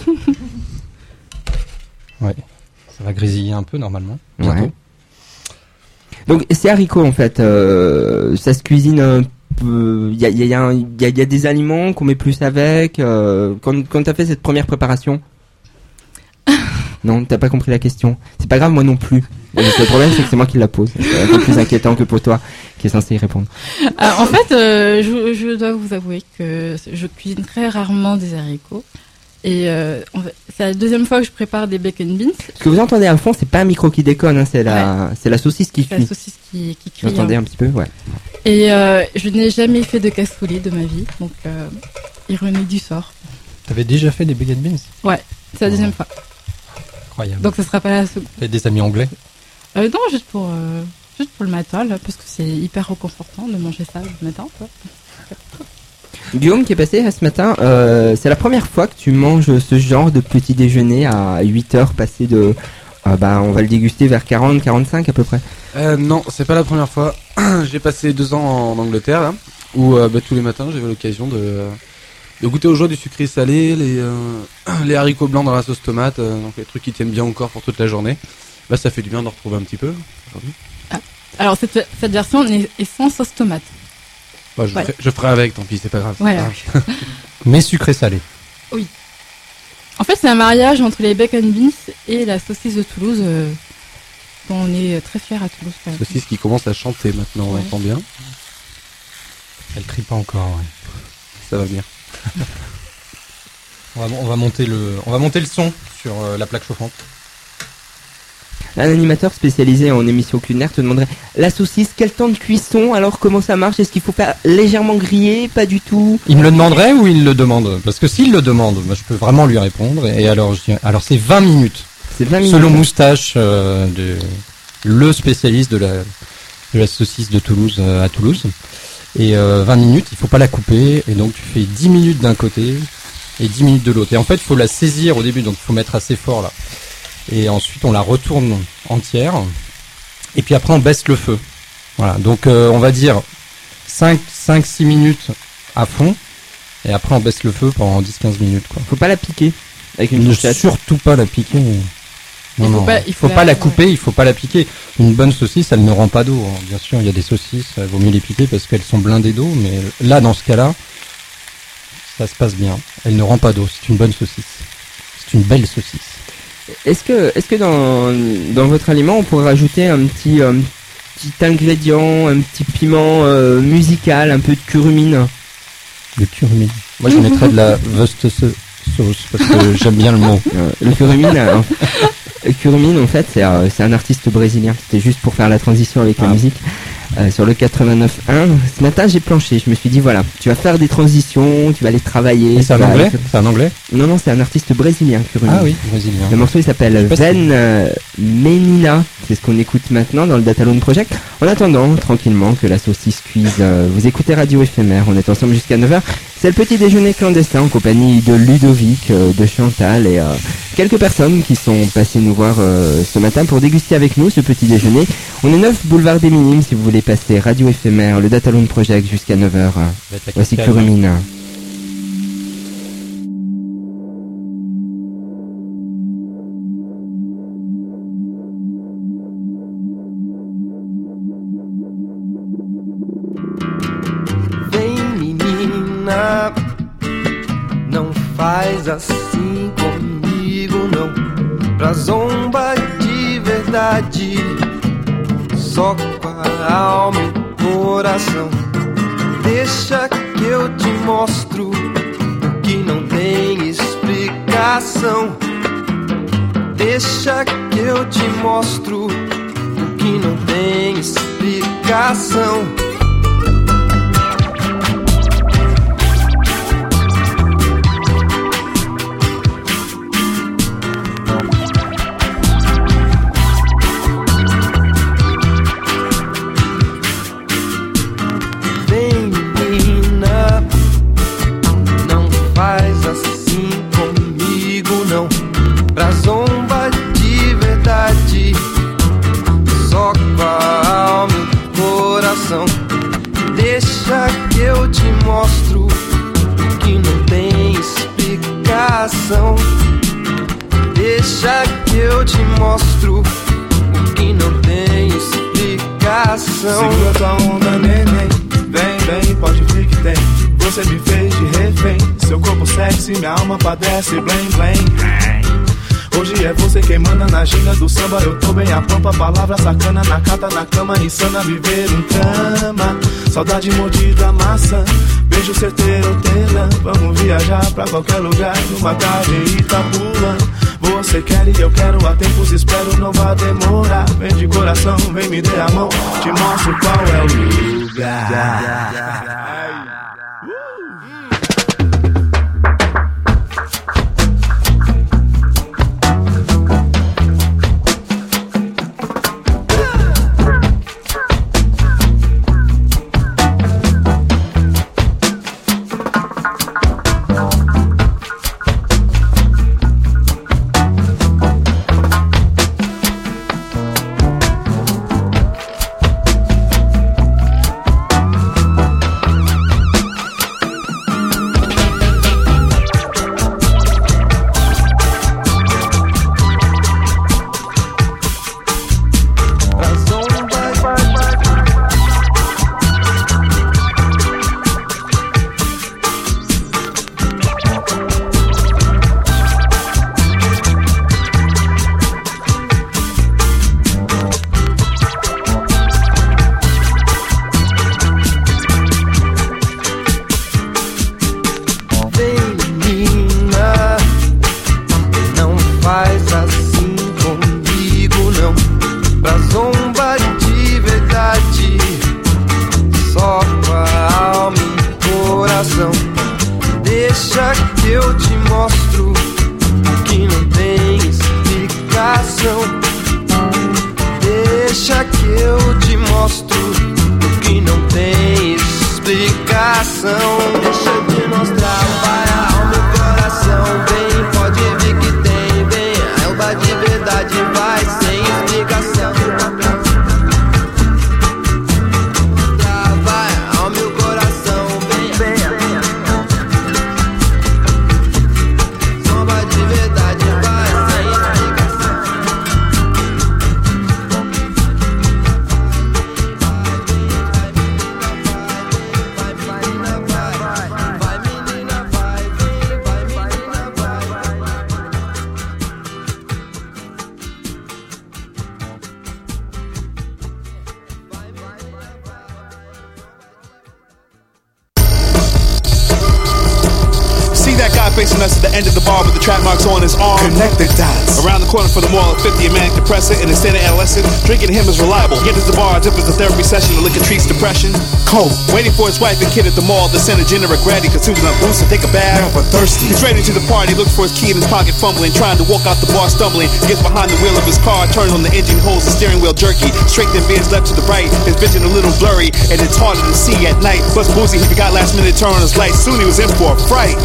Ouais, ça va grésiller un peu normalement. Bientôt. Ouais. Donc ces haricots en fait, euh, ça se cuisine un peu. Il y a, y, a, y, a un, y, a, y a des aliments qu'on met plus avec. Euh, quand quand t'as fait cette première préparation. Non, t'as pas compris la question. C'est pas grave, moi non plus. Le problème, c'est que c'est moi qui la pose. C'est un peu plus inquiétant que pour toi, qui est censé y répondre. Euh, en fait, euh, je, je dois vous avouer que je cuisine très rarement des haricots. Et euh, en fait, c'est la deuxième fois que je prépare des bacon beans. Ce que vous entendez à fond, c'est pas un micro qui déconne, hein, c'est la, ouais. c'est la saucisse qui c'est cuit. la saucisse qui, qui crie. Vous entendez hein. un petit peu, ouais. Et euh, je n'ai jamais fait de cassoulet de ma vie, donc euh, ironie du sort. T'avais déjà fait des bacon beans? Ouais, c'est la deuxième oh. fois. Incroyable. Donc ça sera pas la seconde. T'as des amis anglais? Euh, non, juste pour euh, juste pour le matin là, parce que c'est hyper réconfortant de manger ça le matin, quoi. Guillaume qui est passé ce matin, euh, c'est la première fois que tu manges ce genre de petit déjeuner à huit heures passées de... Euh, bah, on va le déguster vers quarante à quarante-cinq à peu près. Euh, non, c'est pas la première fois. J'ai passé deux ans en Angleterre, là, où euh, bah, tous les matins j'avais l'occasion de, de goûter au joie du sucré salé, les, euh, les haricots blancs dans la sauce tomate, euh, donc les trucs qui tiennent bien au corps pour toute la journée. Là, ça fait du bien de retrouver un petit peu aujourd'hui. Ah, alors cette, cette version est, est sans sauce tomate. Bah, je, ouais. ferai, je ferai avec, tant pis, c'est pas grave. Ouais, pas grave. Mais sucré salé. Oui. En fait, c'est un mariage entre les bacon beans et la saucisse de Toulouse, euh, dont on est très fiers à Toulouse. Quand même. Saucisse qui commence à chanter maintenant, ouais. On entend bien. Elle crie pas encore, ouais. Ça va venir. on, va, on, va monter le, on va monter le son sur euh, la plaque chauffante. Un animateur spécialisé en émissions culinaires te demanderait la saucisse, quel temps de cuisson? Alors comment ça marche? Est-ce qu'il faut faire légèrement griller? Pas du tout. Il me le demanderait ou il le demande? Parce que s'il le demande, bah, je peux vraiment lui répondre. Et alors, je dis, alors c'est vingt minutes. C'est vingt minutes. Selon Moustache, euh, de, le spécialiste de la, de la saucisse de Toulouse euh, à Toulouse. Et euh, vingt minutes, il faut pas la couper. Et donc tu fais dix minutes d'un côté et dix minutes de l'autre. Et en fait, il faut la saisir au début, donc il faut mettre assez fort là. Et ensuite, on la retourne entière. Et puis après, on baisse le feu. Voilà, donc euh, on va dire cinq six minutes à fond. Et après, on baisse le feu pendant dix quinze minutes, quoi. Faut pas la piquer avec une Ne fourchette. surtout pas la piquer. Non, Il faut non, pas- il il faut, faut pas la- la couper, il faut pas la piquer. Une bonne saucisse, elle ne rend pas d'eau, hein. Bien sûr, il y a des saucisses, il vaut mieux les piquer parce qu'elles sont blindées d'eau, mais là, dans ce cas-là, ça se passe bien. Elle ne rend pas d'eau, c'est une bonne saucisse. C'est une belle saucisse. Est-ce que, est-ce que dans, dans votre aliment, on pourrait rajouter un petit, euh, petit ingrédient, un petit piment euh, musical, un peu de curumine? Le curumine. Moi, je mettrais de la Wurst sauce parce que j'aime bien le mot. Euh, le curumine, euh, le curumine, en fait, c'est, euh, c'est un artiste brésilien. C'était juste pour faire la transition avec la Ah. musique. Euh, sur le quatre-vingt-neuf un, ce matin j'ai planché, je me suis dit voilà, tu vas faire des transitions, tu vas aller travailler. Et c'est tu un vas anglais aller- C'est un anglais Non, non, c'est un artiste brésilien, curumine. Ah oui, brésilien. Le morceau il s'appelle Je sais pas si- Ven euh, Menina, c'est ce qu'on écoute maintenant dans le Datalone Project. En attendant, tranquillement, que la saucisse cuise, euh, vous écoutez Radio Éphémère, on est ensemble jusqu'à neuf heures. C'est le petit déjeuner clandestin en compagnie de Ludovic, euh, de Chantal et euh, quelques personnes qui sont passées nous voir euh, ce matin pour déguster avec nous ce petit déjeuner. On est neuf boulevard des Minimes si vous voulez passer Radio Éphémère, le Datalone Project jusqu'à neuf heures. Va être la Voici cascade. Curumine. Vem menina, não faz assim comigo não. Pra zomba de verdade, só com a alma e o coração. Deixa que eu te mostro o que não tem explicação. Deixa que eu te mostro o que não tem explicação. Vem menina, não faz assim comigo não. Pra zomba de verdade, só com a alma e o coração. Deixa que eu te mostro o que não tem explicação. Deixa que eu te mostro o que não tem explicação. Segura tua onda, neném. Vem, vem, pode vir que tem. Você me fez de refém. Seu corpo sexy, minha alma padece, blém, blém. Hoje é você quem manda na ginga do samba. Eu tô bem a pampa, palavra sacana na cata, na cama, insana, viver um trama. Saudade mordida, maçã, beijo certeiro, hortelã. Vamos viajar pra qualquer lugar, numa tarde em Itapula. Você quer e eu quero, há tempos espero, não vai demorar. Vem de coração, vem me dê a mão, te mostro qual é o lugar. explicação. Deixa que eu te mostro o que não tem explicação. Deixa eu te mostrar, vai a alma e o coração. Vem, pode ver que tem, vem, a alma de verdade vai sem explicação. Vai a alma e o coração, vem, vem. Samba de verdade vai sem explicação. See that guy facing us at the end of the bar with the trap marks on his arm? Connect the dots. Around the corner from the mall at fifty, a manic depressant and a state of adolescent. Drinking to him is reliable. He enters the bar as if it's a therapy session to liquor treats depression. Cold. Waiting for his wife and kid at the mall. The center generic ready, consuming a boost to take a bath. Never thirsty. He's ready to the party, looks for his key in his pocket, fumbling, trying to walk out the bar, stumbling. Gets behind the wheel of his car, turns on the engine, holds the steering wheel jerky. Straight then veers left to the right. His vision a little blurry, and it's harder to see at night. Plus boozy, he forgot last minute turn on his lights. Soon he was in for a fright.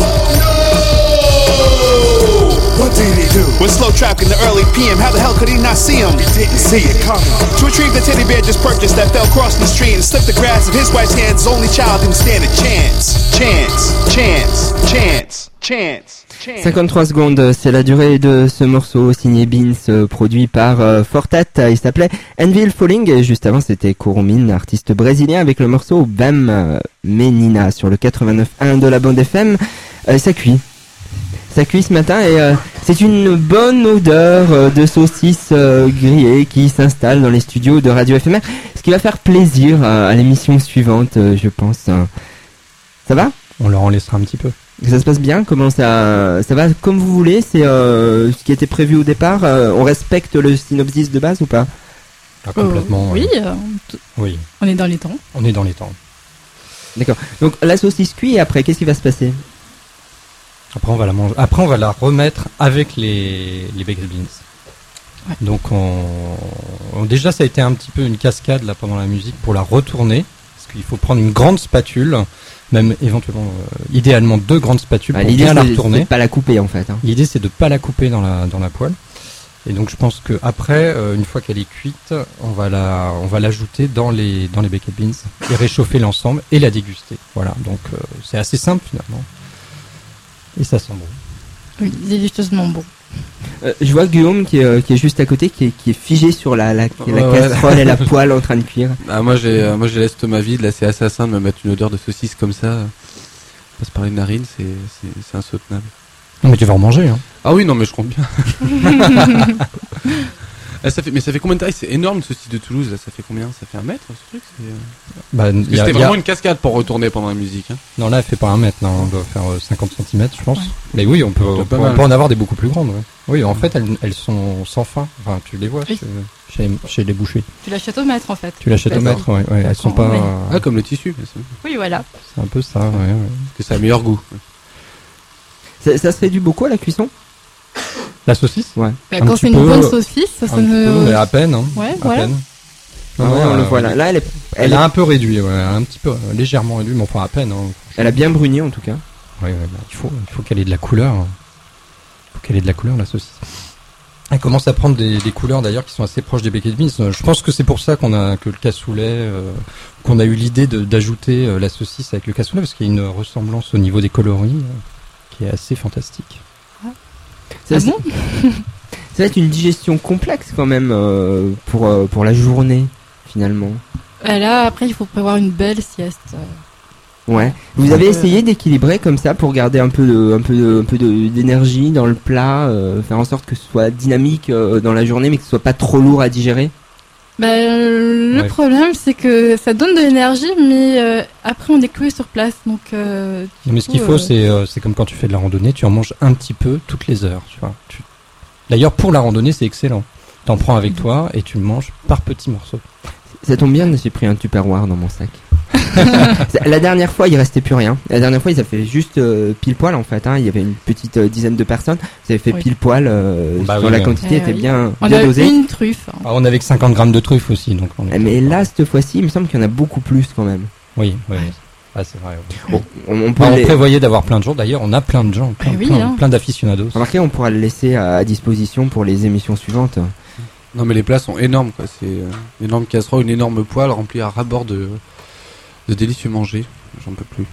What did he do? With slow traffic in the early P M, how the hell could he not see him? He didn't see it coming. To retrieve the teddy bear just purchased that fell crossing the street and slipped the grass of his wife's hands, his only child didn't stand a chance. Chance, chance, chance, chance. cinquante-trois secondes, c'est la durée de ce morceau signé Beans, euh, produit par euh, Fortat. Il s'appelait Enville Falling et juste avant c'était Kurumin, artiste brésilien, avec le morceau Bam euh, Menina sur le quatre-vingt-neuf point un de la bande F M. Euh, ça cuit. Ça cuit ce matin et euh, c'est une bonne odeur euh, de saucisses euh, grillées qui s'installe dans les studios de Radio F M R, ce qui va faire plaisir euh, à l'émission suivante, euh, je pense. Ça va ? On leur en laissera un petit peu. Ça se passe bien ? Comment ça ça va comme vous voulez ? C'est euh, ce qui était prévu au départ. Euh, on respecte le synopsis de base ou pas ? Ah, complètement. Euh, oui, ouais. euh, t- Oui. on est dans les temps. On est dans les temps. D'accord. Donc la saucisse cuit et après qu'est-ce qui va se passer ? Après on va la manger. Après on va la remettre avec les les baked beans. Ouais. Donc on... on déjà ça a été un petit peu une cascade là pendant la musique pour la retourner parce qu'il faut prendre une grande spatule, même éventuellement euh, idéalement deux grandes spatules ah, pour l'idée, bien la c'est, retourner. c'est de pas la couper en fait. Hein. L'idée c'est de pas la couper dans la dans la poêle. Et donc je pense que après euh, une fois qu'elle est cuite, on va la on va l'ajouter dans les dans les baked beans et réchauffer l'ensemble et la déguster. Voilà, donc euh, c'est assez simple finalement. Et ça sent bon. Oui, délicieusement bon. Euh, je vois Guillaume qui est, euh, qui est juste à côté, qui est, qui est figé sur la, la, la Ouais, ouais. casserole et la poêle en train de cuire. Ah, moi j'ai euh, moi j'ai l'estomac vide, là c'est assassin de me mettre une odeur de saucisse comme ça. Passe par les narines, c'est c'est c'est insoutenable. Non mais tu vas en manger hein. Ah oui, non mais je compte bien. Ah, ça fait, mais ça fait combien de taille ? C'est énorme, ce site de Toulouse, là, ça fait combien ? Ça fait un mètre, ce truc c'est... Bah, Parce que y a- c'était y a- vraiment une cascade pour retourner pendant la musique. Hein. Non, là, elle fait pas un mètre, non, on doit faire euh, cinquante centimètres, je pense. Ouais. Mais oui, on peut, Ça doit on pas peut, mal. on peut en avoir des beaucoup plus grandes, ouais. Oui, en fait, elles, elles sont sans fin. Enfin, tu les vois Oui. chez, chez, chez les bouchers. Tu l'achètes au mètre en fait. Tu l'achètes au mètre, ouais, ouais. Elles sont pas, Oui. Ah, comme le tissu. mais c'est- Oui, voilà. c'est un peu ça, ouais, ouais. Parce que ça a meilleur goût. Ça, ça se réduit beaucoup à la cuisson ? La saucisse? Ouais. Bah, Un quand petit c'est une peu, bonne saucisse, ça, un ça petit ne. peu, mais à peine, hein. Ouais, à voilà. peine. Ah Non, ouais, non, on le euh, voit là. Là, elle est, Elle, elle, a est- un peu réduit, ouais, un petit peu, euh, légèrement réduit, mais enfin à peine, hein. elle a bien bruni en tout cas. Ouais, ouais, bah, il faut, il faut qu'elle ait de la couleur. Il faut qu'elle ait de la couleur, la saucisse. Elle commence à prendre des, des couleurs d'ailleurs qui sont assez proches des baked beans. Euh, Je pense que c'est pour ça qu'on a que le cassoulet, euh, qu'on a eu l'idée de, d'ajouter euh, la saucisse avec le cassoulet parce qu'il y a une ressemblance au niveau des coloris euh, qui est assez fantastique. Ça, Ah c'est- bon Ça va être une digestion complexe quand même euh, pour, euh, pour la journée finalement. Euh, Là, après, il faut prévoir une belle sieste. euh. Ouais. Vous avez essayé d'équilibrer comme ça pour garder un peu de, un peu de, un peu de, d'énergie dans le plat, euh, faire en sorte que ce soit dynamique euh, dans la journée, mais que ce soit pas trop lourd à digérer. Bah, euh, le Ouais. problème, c'est que ça donne de l'énergie, mais euh, après, on est cloué sur place. Donc, euh, du Mais ce coup, qu'il faut, euh, c'est, euh, c'est comme quand tu fais de la randonnée, tu en manges un petit peu toutes les heures, tu vois. Tu... D'ailleurs, pour la randonnée, c'est excellent. T'en prends avec toi et tu le manges par petits morceaux. Ça tombe bien, j'ai pris un Tupperware dans mon sac. La dernière fois, il restait plus rien. La dernière fois, ils avaient fait juste euh, pile poil en fait. Hein. Il y avait une petite euh, dizaine de personnes. Ils avaient fait Oui. pile poil. Euh, Bah sur oui, la oui. quantité Eh était oui. bien, On bien a dosée. une truffe. Ah, on avait que cinquante grammes de truffes aussi, donc on était- Mais là, cette fois-ci, il me semble qu'il y en a beaucoup plus quand même. Oui, oui. Ah, c'est vrai. oui. Bon, on, on peut Bah, on les- prévoyait d'avoir plein de gens. D'ailleurs, on a plein de gens, plein, Eh oui, plein, hein. plein d'aficionados. Remarquez, on pourra le laisser à, à disposition pour les émissions suivantes. Non mais les plats sont énormes quoi, c'est euh, une énorme casserole, une énorme poêle remplie à ras-bord de, de délicieux manger. J'en peux plus.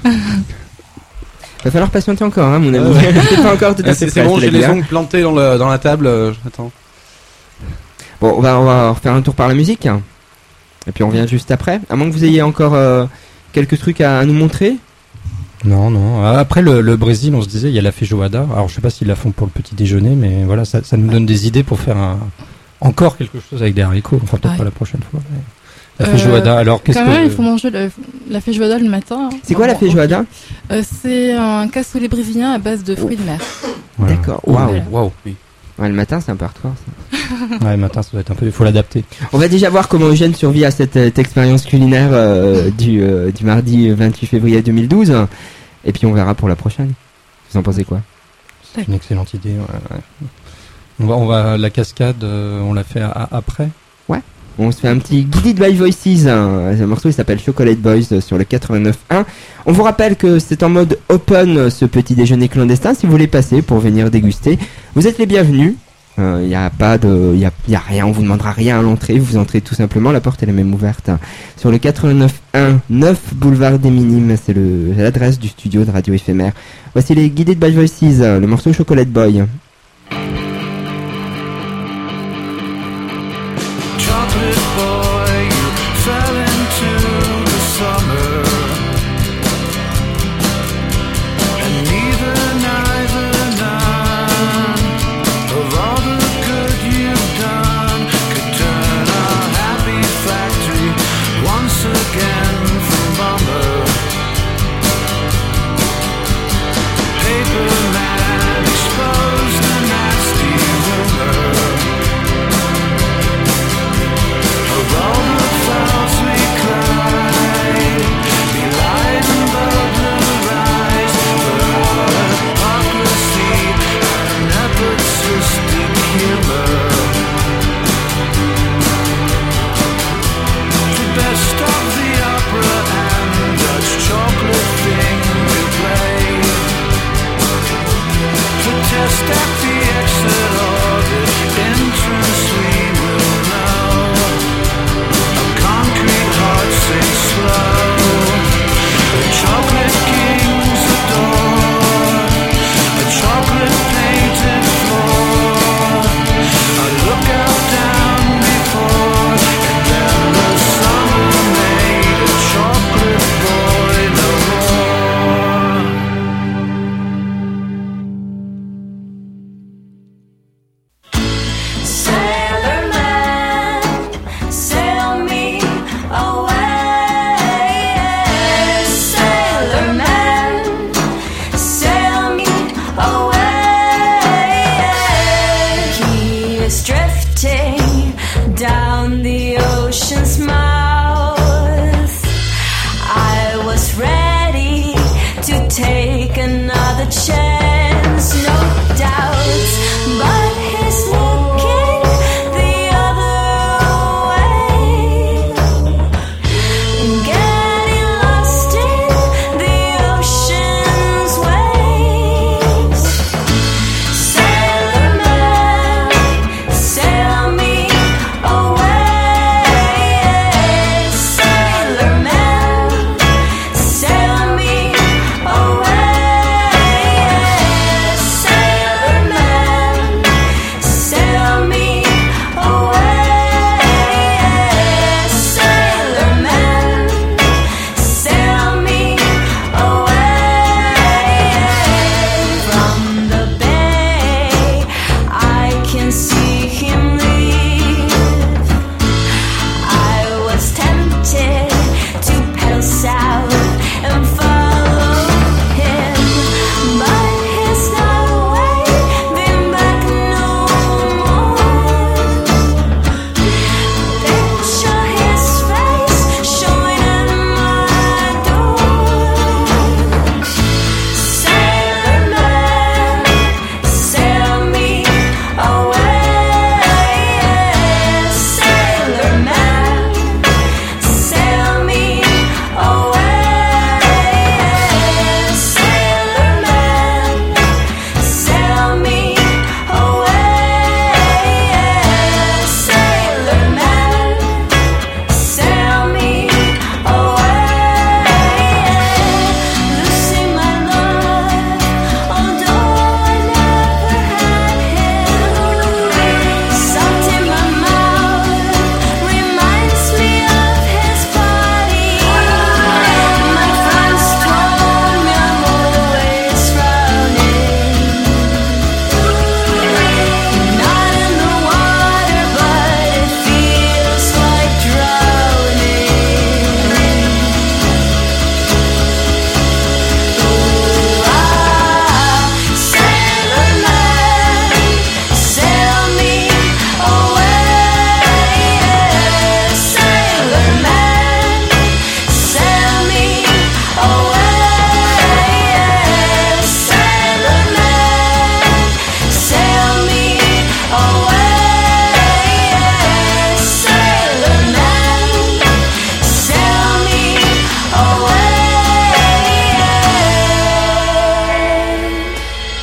Va falloir patienter encore, hein, mon ami. Ah ouais. C'est pas encore tout à Ah, fait c'est c'est prêt, bon, je te j'ai l'ai les dit, hein. ongles plantés dans, le, dans la table, euh, j'attends. Bon, on va, on va refaire un tour par la musique. Et puis on revient juste après. À moins que vous ayez encore euh, quelques trucs à, à nous montrer. Non, non. Après le, le Brésil, on se disait, il y a la feijoada. Alors, je sais pas s'ils la font pour le petit déjeuner, mais voilà, ça, ça nous donne des idées pour faire un, encore quelque chose avec des haricots. Enfin, peut-être Ouais. pas la prochaine fois. mais- La Euh, feijoada. Alors, qu'est-ce Quand que même, il faut manger le- la feijoada le matin. hein. C'est quoi la Bon, feijoada euh, C'est un cassoulet brésilien à base de fruits de mer. Voilà. D'accord. Waouh. Voilà. Waouh, oui. Ouais, le matin, c'est un peu hardcore, ça. Ouais, le matin, ça doit être un peu. Il faut l'adapter. On va déjà voir comment Eugène survit à cette, euh, cette expérience culinaire euh, du, euh, du mardi vingt-huit février deux mille douze. Et puis on verra pour la prochaine. Vous en pensez quoi? C'est une excellente idée. Ouais, ouais. On va, on va la cascade. euh, on l'a fait à- à- après. Ouais. On se fait un petit Guided by Voices. Hein. Le morceau il s'appelle Chocolate Boys euh, sur le quatre-vingt-neuf un. On vous rappelle que c'est en mode open euh, ce petit déjeuner clandestin. Si vous voulez passer pour venir déguster, vous êtes les bienvenus. Il euh, n'y a pas de, il y a, y a rien. On vous demandera rien à l'entrée. Vous entrez tout simplement. La porte elle est même ouverte hein. Sur le quatre-vingt-neuf un neuf boulevard des Minimes. C'est le l'adresse du studio de Radio Éphémère. Voici les Guided by Voices. euh, Le morceau Chocolate Boy. Chocolate boy, you fell into the summer, and neither, neither, none of all the good you've done could turn a happy factory once again from bummer. Paper man exposed a nasty rumor of all the fouls we cried, belied and burglarized for our hypocrisy and nepotistic humor. The best of the opera and Dutch chocolate thing we play, to test at the exit or the entrance we will know. A concrete heart sings slow. The chocolate kings adore a chocolate painted floor. I look out down before, and then the summer made a chocolate boy no more. Sailor man, sail me away. Sailor man, sail me away. He is drifting down the ocean's mouth. I was ready to take another chance, no doubt, but he's looking the other way, getting lost in the ocean's waves. Sailor man, sail me away. Sailor man, sail me away.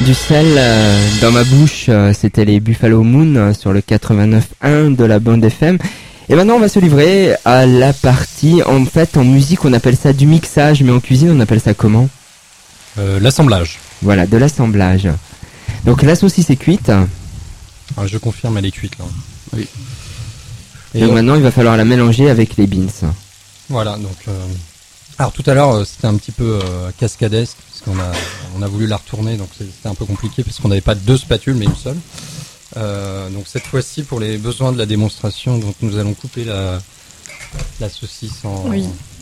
du sel euh, dans ma bouche, euh, c'était les Buffalo Moon euh, sur le quatre-vingt-neuf un de la bande F M. Et maintenant on va se livrer à la partie, en fait en musique on appelle ça du mixage, mais en cuisine on appelle ça comment ? euh, L'assemblage. Voilà, de l'assemblage. Donc la saucisse est cuite. Ah, je confirme, elle est cuite là. Oui. Et donc maintenant il va falloir la mélanger avec les beans. Voilà, donc... Euh... Alors tout à l'heure euh, c'était un petit peu euh, cascadesque, parce qu'on a, on a voulu la retourner, donc c'était un peu compliqué, parce qu'on n'avait pas deux spatules, mais une seule. Euh, donc cette fois-ci, pour les besoins de la démonstration, donc nous allons couper la, la saucisse en, oui.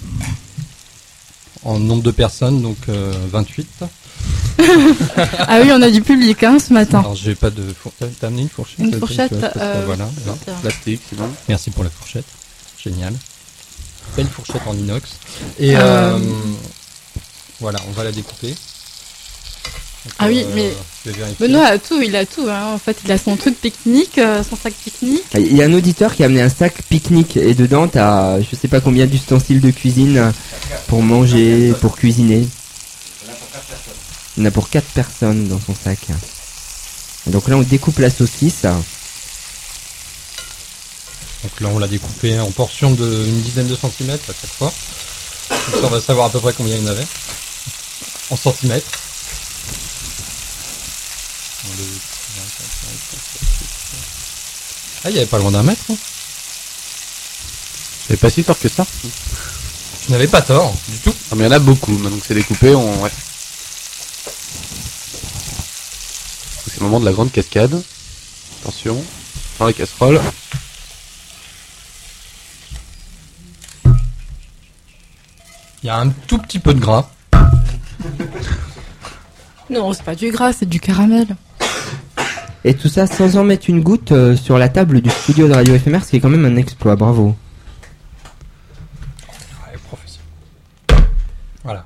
en nombre de personnes, donc euh, vingt-huit. Ah oui, on a du public hein, ce matin. Alors j'ai pas de fourchette. T'as amené une fourchette? Une fourchette, vois, euh, que, voilà, c'est plastique, c'est bon. Merci pour la fourchette, génial. Belle fourchette en inox. Et euh... Euh, voilà, on va la découper. Donc, ah oui, euh, mais vérifier. Benoît a tout, il a tout. Hein. En fait, il a son truc pique-nique, euh, son sac pique-nique. Il y a un auditeur qui a amené un sac pique-nique et dedans t'as je sais pas combien d'ustensiles de cuisine pour manger, pour cuisiner. Il y en a pour quatre personnes dans son sac. Et donc là on découpe la saucisse. Donc là on l'a découpé en portions de une dizaine de centimètres à chaque fois. Donc ça on va savoir à peu près combien il y en avait. En centimètres. Ah, il y avait pas loin d'un mètre. Hein. C'est pas si tort que ça. Tu n'avais pas tort, du tout. Non, mais il y en a beaucoup, maintenant que c'est découpé, on... ouais. C'est le moment de la grande cascade. Attention, dans la casserole. Il y a un tout petit peu de gras. Non, c'est pas du gras, c'est du caramel. Et tout ça sans en mettre une goutte euh, sur la table du studio de Radio F M R, ce qui est quand même un exploit, bravo. Ouais, professeur. Voilà.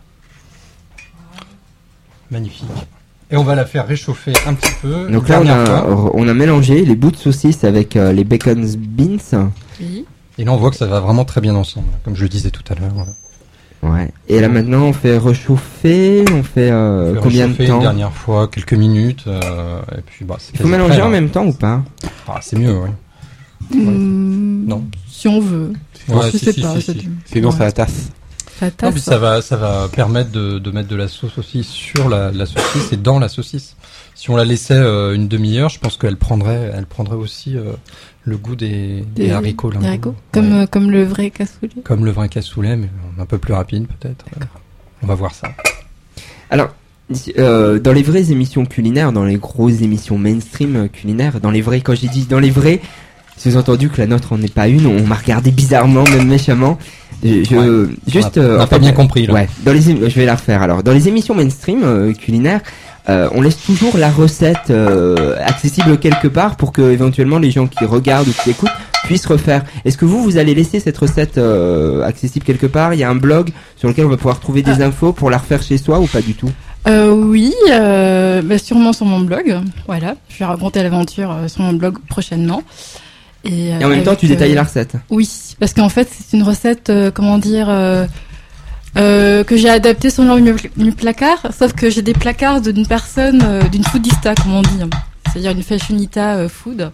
Magnifique. Et on va la faire réchauffer un petit peu. Donc là on a, on a mélangé les bouts de saucisse avec euh, les bacon beans. Oui. Et là on voit que ça va vraiment très bien ensemble, comme je le disais tout à l'heure. Voilà. Ouais. Et là maintenant on fait réchauffer, on fait, euh, on fait combien de temps? Une dernière fois, quelques minutes. Euh, et puis bah. Il faut mélanger prêt, en hein. même temps ou pas? Ah, c'est mieux, oui. Mmh, ouais. Non. Si on veut. Ouais, je si, sais si, pas. si, si. Sinon ouais. c'est la tasse. La tasse. Non, puis ça va, ça va permettre de, de mettre de la sauce aussi sur la, la saucisse et dans la saucisse. Si on la laissait euh, une demi-heure, je pense qu'elle prendrait, elle prendrait aussi euh, le goût des, des, des haricots. Là. Des haricots, comme ouais. euh, comme le vrai cassoulet. Comme le vrai cassoulet, mais un peu plus rapide peut-être. On va voir ça. Alors, euh, dans les vraies émissions culinaires, dans les grosses émissions mainstream culinaires, dans les vrais, quand j'ai dit dans les vrais, j'ai entendu que la nôtre en est pas une. On m'a regardé bizarrement, même méchamment. Je, je ouais. juste, on a, euh, on a en pas fait, bien compris là. Ouais. Dans les, je vais la refaire. Alors, dans les émissions mainstream euh, culinaires, euh, on laisse toujours la recette euh, accessible quelque part pour que éventuellement les gens qui regardent ou qui écoutent puissent refaire. Est-ce que vous, vous allez laisser cette recette euh, accessible quelque part? Il y a un blog sur lequel on va pouvoir trouver des ah. infos pour la refaire chez soi ou pas du tout? Euh, oui, euh, bah sûrement sur mon blog. Voilà, je vais raconter l'aventure euh, sur mon blog prochainement. Et, euh, Et en même avec, temps, tu détailles euh, la recette. Oui, parce qu'en fait, c'est une recette, euh, comment dire, euh, euh, que j'ai adaptée selon mes, mes placards. Sauf que j'ai des placards d'une personne, euh, d'une foodista, comme on dit, c'est-à-dire une fashionista euh, food.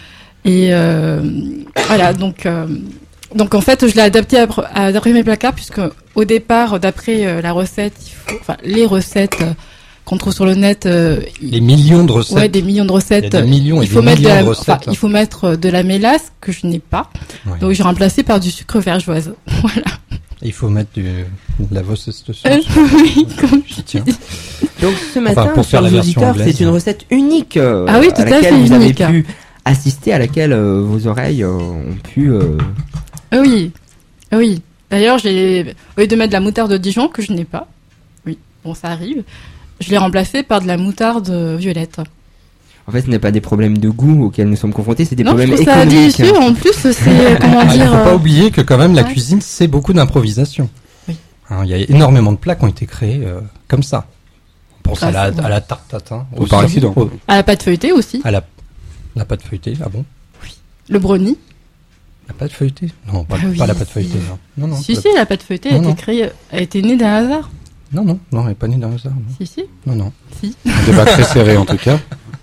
Et euh, voilà, donc, euh, donc en fait, je l'ai adaptée à, à, d'après mes placards, puisque au départ, d'après euh, la recette, il faut, enfin les recettes. Euh, qu'on trouve sur le net, euh, les millions de recettes. Ouais, des millions de recettes. Il y a des millions et il faut des mettre millions de, la, de recettes. Enfin, il faut mettre de la mélasse que je n'ai pas. Ouais. Donc j'ai remplacé par du sucre vergeoise. Voilà. Et il faut mettre du, de la Worcestershire dessus. Euh, oui, comme je tiens. Donc ce matin, enfin, pour faire la version auditeurs, anglaise, c'est une recette unique euh, ah oui, tout à laquelle à fait vous unique. avez pu assister, à laquelle euh, vos oreilles euh, ont pu. Euh... Ah oui, ah oui. D'ailleurs, j'ai au lieu de mettre de la moutarde de Dijon que je n'ai pas. Oui, bon, ça arrive. Je l'ai remplacé par de la moutarde violette. En fait, ce n'est pas des problèmes de goût auxquels nous sommes confrontés, c'est des non, problèmes je trouve économiques. Ça délicieux. En plus, c'est comment dire. Il ne faut pas euh... oublier que quand même la ouais. cuisine, c'est beaucoup d'improvisation. Oui. Hein, il y a énormément de plats qui ont été créés euh, comme ça. On pense ah, à, la, à la tarte tatin. Au par accident. À la pâte feuilletée aussi. À la, la pâte feuilletée, ah bon? Oui. Le brownie. La pâte feuilletée? Non, pas, ah oui, pas la pâte si. feuilletée. Non, non. non si, la... si, la pâte feuilletée non, a été créée, a été née d'un hasard. Non, non, non, elle n'est pas née d'un hasard. Non. Si, si. Non, non. Si. Un débat très serré en tout cas.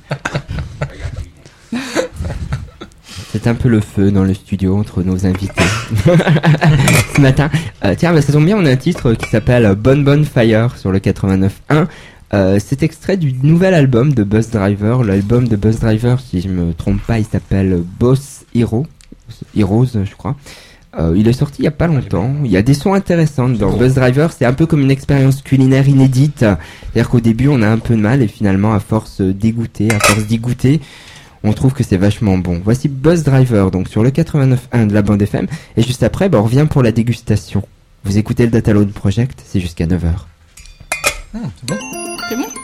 C'est un peu le feu dans le studio entre nos invités ce matin. Euh, tiens, bah, ça tombe bien, on a un titre qui s'appelle Bon Bon Fire sur le quatre-vingt-neuf un. Euh, c'est extrait du nouvel album de Buzz Driver. L'album de Buzz Driver, si je me trompe pas, il s'appelle Boss Hero. Heroes, je crois. Euh, il est sorti il y a pas longtemps. Il y a des sons intéressants dans Buzz Driver. C'est un peu comme une expérience culinaire inédite. C'est-à-dire qu'au début, on a un peu de mal et finalement, à force d'égoûter, à force d'y goûter, on trouve que c'est vachement bon. Voici Buzz Driver, donc sur le quatre-vingt-neuf un de la bande F M. Et juste après, bah, on revient pour la dégustation. Vous écoutez le Datalone Project, c'est jusqu'à neuf heures. Ah, c'est bon. C'est bon.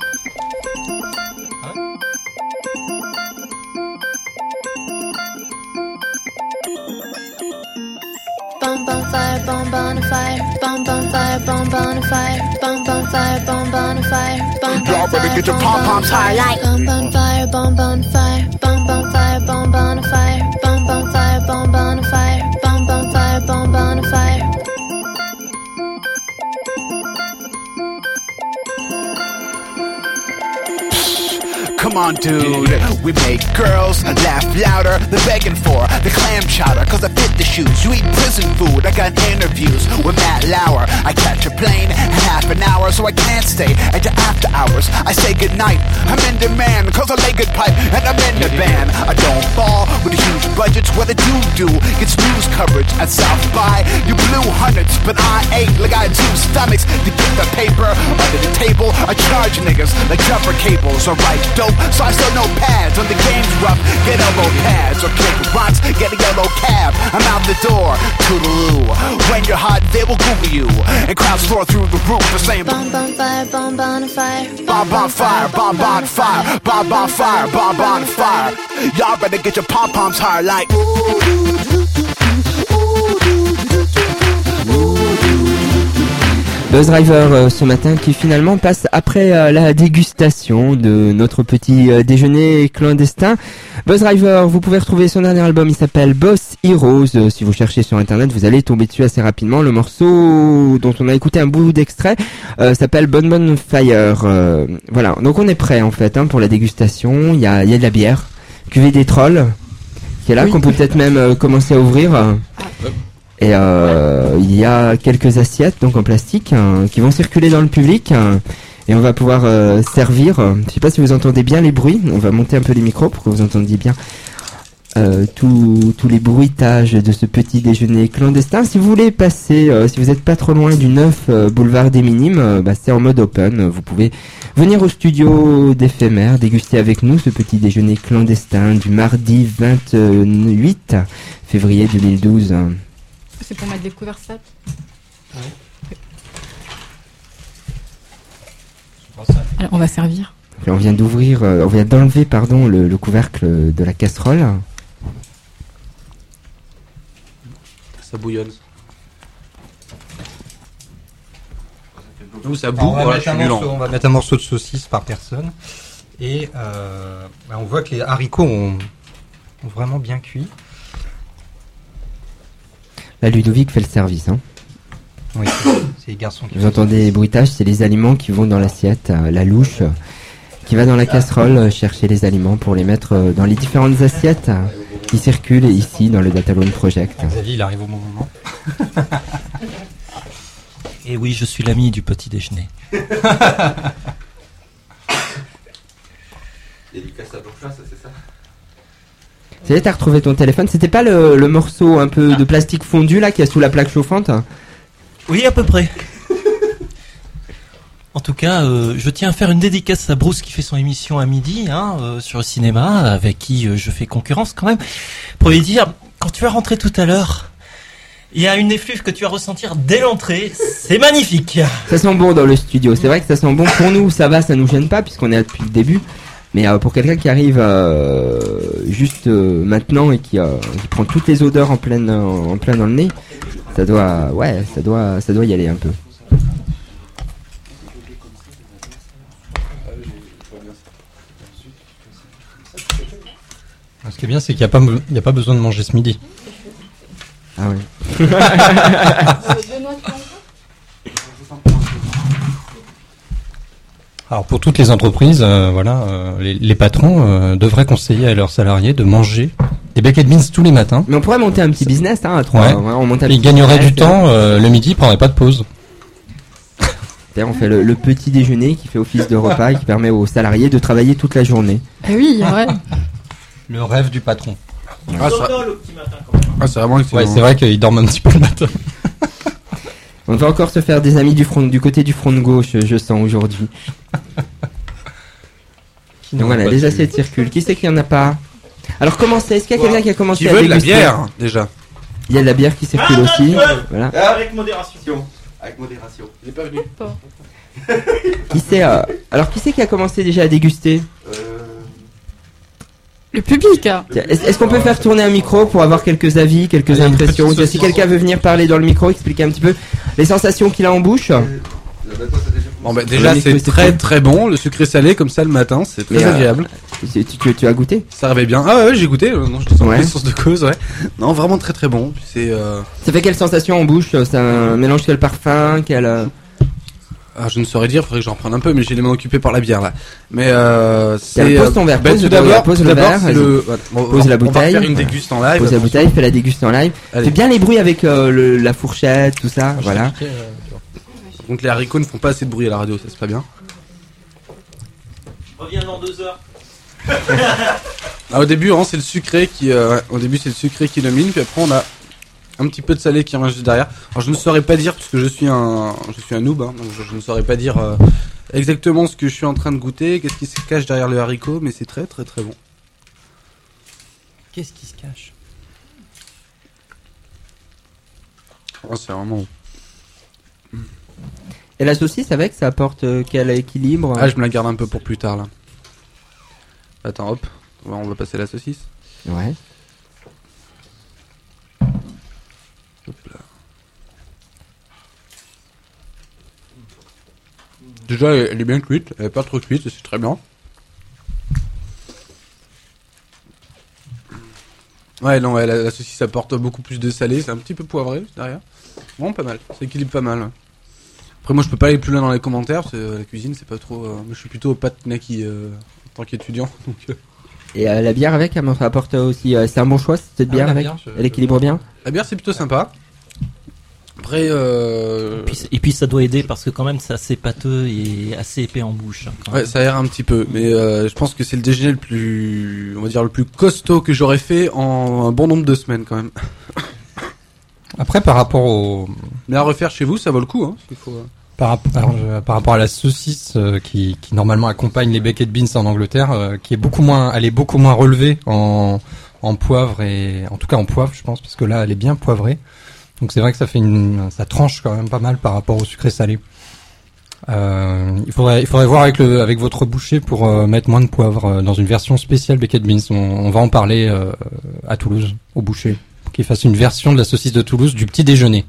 Bum bum fire, bum bum fire, bum bum fire, bum bum fire, bum bum fire, bum bum fire, bum Y'all bum better fire, get your bum pom-poms bum high fire, like. bum bum fire, bum bum fire, bum bum fire, bum bum fire, bum bum fire, bum bum fire, bum bum fire, bum bum fire. Come on, dude. We make girls laugh louder. They're begging for the clam chowder. Cause I fit the shoes. You eat prison food. I got interviews with Matt Lauer. I catch a plane in half an hour, so I can't stay at your after hours. I say goodnight. I'm in demand. Cause I lay good pipe and I'm in the band. I don't fall with the huge budgets. What I do do gets news coverage at South by. You blew hundreds, but I ate like I had two stomachs. To get the paper under the table. I charge niggas like jumper cables. I write dope, so I sell no pads. When the game's rough, get elbow pads. Or kick rocks, get a yellow cab. I'm out the door, toodaloo. When you're hot, they will Google you. And crowds roar through the roof for saying Bum bum fire, bum bum fire, bomb on fire, bomb on fire, bomb on fire, bomb on fire. Y'all better get your pom-poms higher like Buzz Driver euh, ce matin qui finalement passe après euh, la dégustation de notre petit euh, déjeuner clandestin. Buzz Driver, vous pouvez retrouver son dernier album, il s'appelle Boss Heroes. Euh, si vous cherchez sur internet, vous allez tomber dessus assez rapidement. Le morceau dont on a écouté un bout d'extrait euh, s'appelle Bon Bon Fire. Euh, voilà, donc on est prêt en fait hein, pour la dégustation. Il y a, il y a de la bière, cuvée des trolls, qui est là, oui. Qu'on peut peut-être même euh, commencer à ouvrir. Ah. Et euh, il y a quelques assiettes donc en plastique hein, qui vont circuler dans le public hein, et on va pouvoir euh, servir. Je sais pas si vous entendez bien les bruits. On va monter un peu les micros pour que vous entendiez bien euh, tous tous les bruitages de ce petit déjeuner clandestin. Si vous voulez passer, euh, si vous n'êtes pas trop loin du neuf euh, boulevard des Minimes, euh, bah, c'est en mode open. Vous pouvez venir au studio d'éphémère, déguster avec nous ce petit déjeuner clandestin du mardi vingt-huit février deux mille douze. C'est pour mettre des couverts sales. Ouais. Alors, on va servir. On vient d'ouvrir, euh, on vient d'enlever, pardon, le, le couvercle de la casserole. Ça bouillonne. Nous, ça boue. On va, voilà, mettre un morceau, on va mettre un morceau de saucisse par personne. Et euh, bah on voit que les haricots ont, ont vraiment bien cuit. La Ludovic fait le service, hein. Oui, c'est les garçons qui Vous entendez les bruitages, c'est les aliments qui vont dans l'assiette, euh, la louche euh, qui va dans la casserole euh, chercher les aliments pour les mettre euh, dans les différentes assiettes euh, qui circulent ici dans le Datalone Project. Xavier, il arrive au bon moment. Et oui, je suis l'ami du petit déjeuner. Dédicace à Bourgeois, ça c'est ça. Ça y est, t'as retrouvé ton téléphone. C'était pas le, le morceau un peu de plastique fondu là qui est sous la plaque chauffante? Oui, à peu près. En tout cas, euh, je tiens à faire une dédicace à Bruce qui fait son émission à midi hein, euh, sur le cinéma, avec qui euh, je fais concurrence quand même, pour lui dire, quand tu vas rentrer tout à l'heure, il y a une effluve que tu vas ressentir dès l'entrée, c'est magnifique. Ça sent bon dans le studio, c'est vrai que ça sent bon pour nous, ça va, ça nous gêne pas puisqu'on est là depuis le début. Mais euh, pour quelqu'un qui arrive euh, juste euh, maintenant et qui, euh, qui prend toutes les odeurs en pleine en plein dans le nez, ça doit ouais, ça doit ça doit y aller un peu. Ce qui est bien, c'est qu'il n'y a pas il y a pas besoin de manger ce midi. Ah oui. Alors pour toutes les entreprises, euh, voilà, euh, les, les patrons euh, devraient conseiller à leurs salariés de manger des baked beans tous les matins. Mais on pourrait monter un petit business, hein, à trois. Ouais. Ouais, on monte un Ils petit gagneraient business, du temps. Euh, le midi, ils prendraient pas de pause. D'ailleurs, on fait le, le petit déjeuner qui fait office de repas et qui permet aux salariés de travailler toute la journée. Eh oui, ouais. Le rêve du patron. Ah, ça... ah, c'est vraiment excellent. Ouais, c'est vrai qu'ils dorment un petit peu le matin. On va encore se faire des amis du front, du côté du front de gauche, je sens aujourd'hui. Donc voilà, les assiettes circulent. Qui c'est qu'il n'y en a pas? Alors commencez, est-ce qu'il y a quelqu'un qui a commencé Qui à veut de la déguster? bière, déjà? Il y a de la bière qui circule Ah, aussi. non, Voilà. Avec modération. Avec modération. Il est pas venu. Qui c'est euh, Alors qui c'est qui a commencé déjà à déguster? Le public. Hein. Tiens, Est-ce est-ce qu'on peut faire tourner un micro pour avoir quelques avis, quelques Allez, une impressions? petite Si quelqu'un veut venir parler dans le micro, expliquer un petit peu les sensations qu'il a en bouche. Bon bah déjà Le c'est micro, très cool. très bon, le sucré salé comme ça le matin, c'est très Mais, euh, agréable. Tu, tu, tu as goûté? Ça arrivait bien. Ah ouais, j'ai goûté, euh, non, je te sens Ouais. pas source de cause, ouais. Non, vraiment très très bon. C'est euh... Ça fait quelle sensation en bouche? C'est un mélange quel parfum, quel... euh, Ah, je ne saurais dire, faudrait que j'en prenne un peu, mais j'ai les mains occupées par la bière là. Mais euh, Tiens, c'est. pose ton verre, bah, pose tout le- d'abord, pose tout le d'abord, verre, c'est vas-y. le. voilà, on- Pose la on va bouteille. faire une déguste en live. Pose la attention. bouteille, fais la déguste en live. Allez. Fais bien les bruits avec euh, le, la fourchette, tout ça, voilà. Donc les haricots ne font pas assez de bruit à la radio, ça c'est pas bien. Reviens dans deux heures. Ah, au début, hein, c'est le sucré qui. Euh, ouais, au début, c'est le sucré qui domine, puis après on a un petit peu de salé qui revient juste derrière. Alors je ne saurais pas dire parce que je suis un, je suis un noob, hein, donc je, je ne saurais pas dire euh, exactement ce que je suis en train de goûter, qu'est-ce qui se cache derrière le haricot, mais c'est très très très bon. Qu'est-ce qui se cache? Oh, c'est vraiment bon. Et la saucisse avec, ça apporte euh, quel équilibre? Ah, je me la garde un peu pour plus tard là. Attends, hop, on va, on va passer la saucisse. Ouais. Hop là. Déjà, elle elle est bien cuite, elle est pas trop cuite, c'est très bien. Ouais, non, ouais, la, la saucisse apporte beaucoup plus de salé, c'est un petit peu poivré derrière. Bon, pas mal, ça équilibre pas mal. Ouais. Après, moi, je peux pas aller plus loin dans les commentaires, parce que euh, la cuisine, c'est pas trop. Euh, moi, je suis plutôt pâte knacky euh, en tant qu'étudiant. Donc, euh. Et euh, la bière avec, elle apporte aussi. Euh, c'est un bon choix cette Ah, bière la avec. bière, je- Elle équilibre bien. La bière, c'est plutôt sympa. Après, euh... Et puis, et puis ça doit aider parce que quand même c'est assez pâteux et assez épais en bouche. hein, quand Ouais, même. ça aère un petit peu, mais euh, je pense que c'est le déjeuner le plus, on va dire le plus costaud que j'aurais fait en un bon nombre de semaines quand même. Après, par rapport au, Mais à refaire chez vous, ça vaut le coup, hein. Il faut. euh, par, rap- alors, euh, par rapport à la saucisse euh, qui, qui normalement accompagne les baked beans en Angleterre, euh, qui est beaucoup moins, elle est beaucoup moins relevée en, en poivre et en tout cas en poivre, je pense, parce que là, elle est bien poivrée. Donc c'est vrai que ça fait une, ça tranche quand même pas mal par rapport au sucré salé. Euh, il faudrait, il faudrait voir avec le, avec votre boucher pour euh, mettre moins de poivre euh, dans une version spéciale baked beans. On, on va en parler euh, à Toulouse, au boucher, pour qu'il fasse une version de la saucisse de Toulouse du petit déjeuner.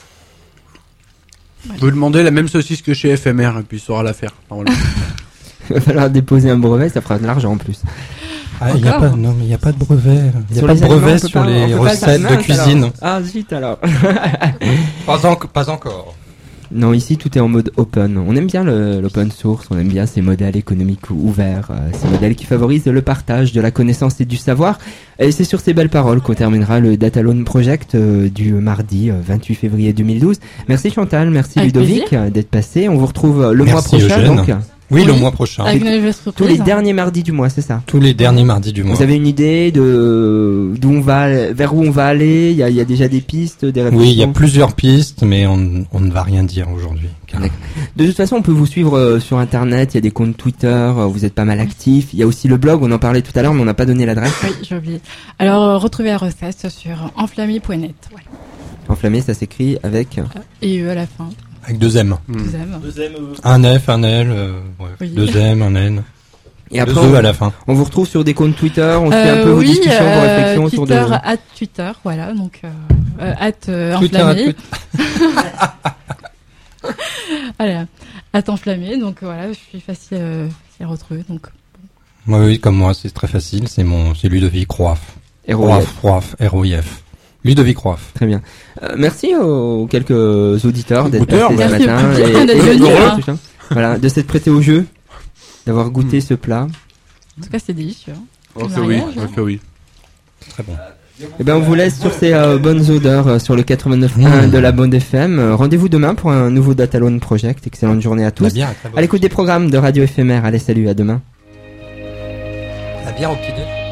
Vous pouvez demander la même saucisse que chez F M R et puis il saura la faire. normalement. Il va falloir déposer un brevet, ça fera de l'argent en plus. Ah, il y a Encore pas, non, mais il n'y a pas de brevet. Il y a Sur pas les de brevet aliments, on peut sur pas- on les peut pas recettes faire- de mince, cuisine. alors. Ah zut alors. Pas, en- pas encore. Non, ici tout est en mode open. On aime bien le- l'open source, on aime bien ces modèles économiques ouverts, euh, ces modèles qui favorisent le partage de la connaissance et du savoir. Et c'est sur ces belles paroles qu'on terminera le Datalone Project euh, du mardi euh, vingt-huit février deux mille douze. Merci Chantal, merci Avec Ludovic plaisir. euh, d'être passé. On vous retrouve euh, le Merci, mois prochain Eugène. donc. Oui, le Oui, mois prochain. Avec une nouvelle surprise. Tous les hein. derniers mardis du mois, c'est ça. Tous les derniers mardis du mois. Vous avez une idée de d'où on va, vers où on va aller? Il y a, il y a déjà des pistes, des réflexions. Oui, il y a plusieurs pistes, mais on, on ne va rien dire aujourd'hui. car- De toute façon, on peut vous suivre euh, sur Internet. Il y a des comptes Twitter. euh, vous êtes pas mal actifs. Il y a aussi le blog. On en parlait tout à l'heure, mais on n'a pas donné l'adresse. Oui, j'ai oublié. Alors, euh, retrouvez la recette sur enflammé point net. Voilà. Enflammé, ça s'écrit avec. Et eux à la fin. Avec deux M. Deux M. Deuxième. euh, Un F, un L, euh, ouais, Oui. deux M, un N. Et après, deux on, E à la fin. on vous retrouve sur des comptes Twitter. On suit Euh, un peu vos oui, discussions, vos euh, réflexions autour de. Twitter, at Twitter, voilà, donc euh, euh, at euh, Twitter, enflammé. at Voilà, at enflammé, donc euh, voilà, je suis facile, euh, facile à retrouver, donc. Oui, oui, comme moi, c'est très facile. C'est mon, c'est Ludovic Roif. R O I F. Roif, Roif, R O I F. Ludovic Roif. Très bien. Euh, merci aux quelques auditeurs d'être Auditeurs, passés ce merci matin. beaucoup Et, d'être et- venus, et- hein. voilà, de s'être prêtés au jeu. d'avoir goûté Mmh. ce plat. En tout cas, c'est délicieux. Hein. Oh, Le que oui, mariage, oh, hein. que oui. Très bon. Et ben on vous laisse sur ces euh, bonnes odeurs euh, sur le quatre-vingt-neuf point un Mmh. de la Bande F M. Euh, rendez-vous demain pour un nouveau Datalone Project. Excellente journée à tous. La bière est très bonne. À l'écoute des programmes de Radio Éphémère. Allez, salut, à demain. La bière au petit déj.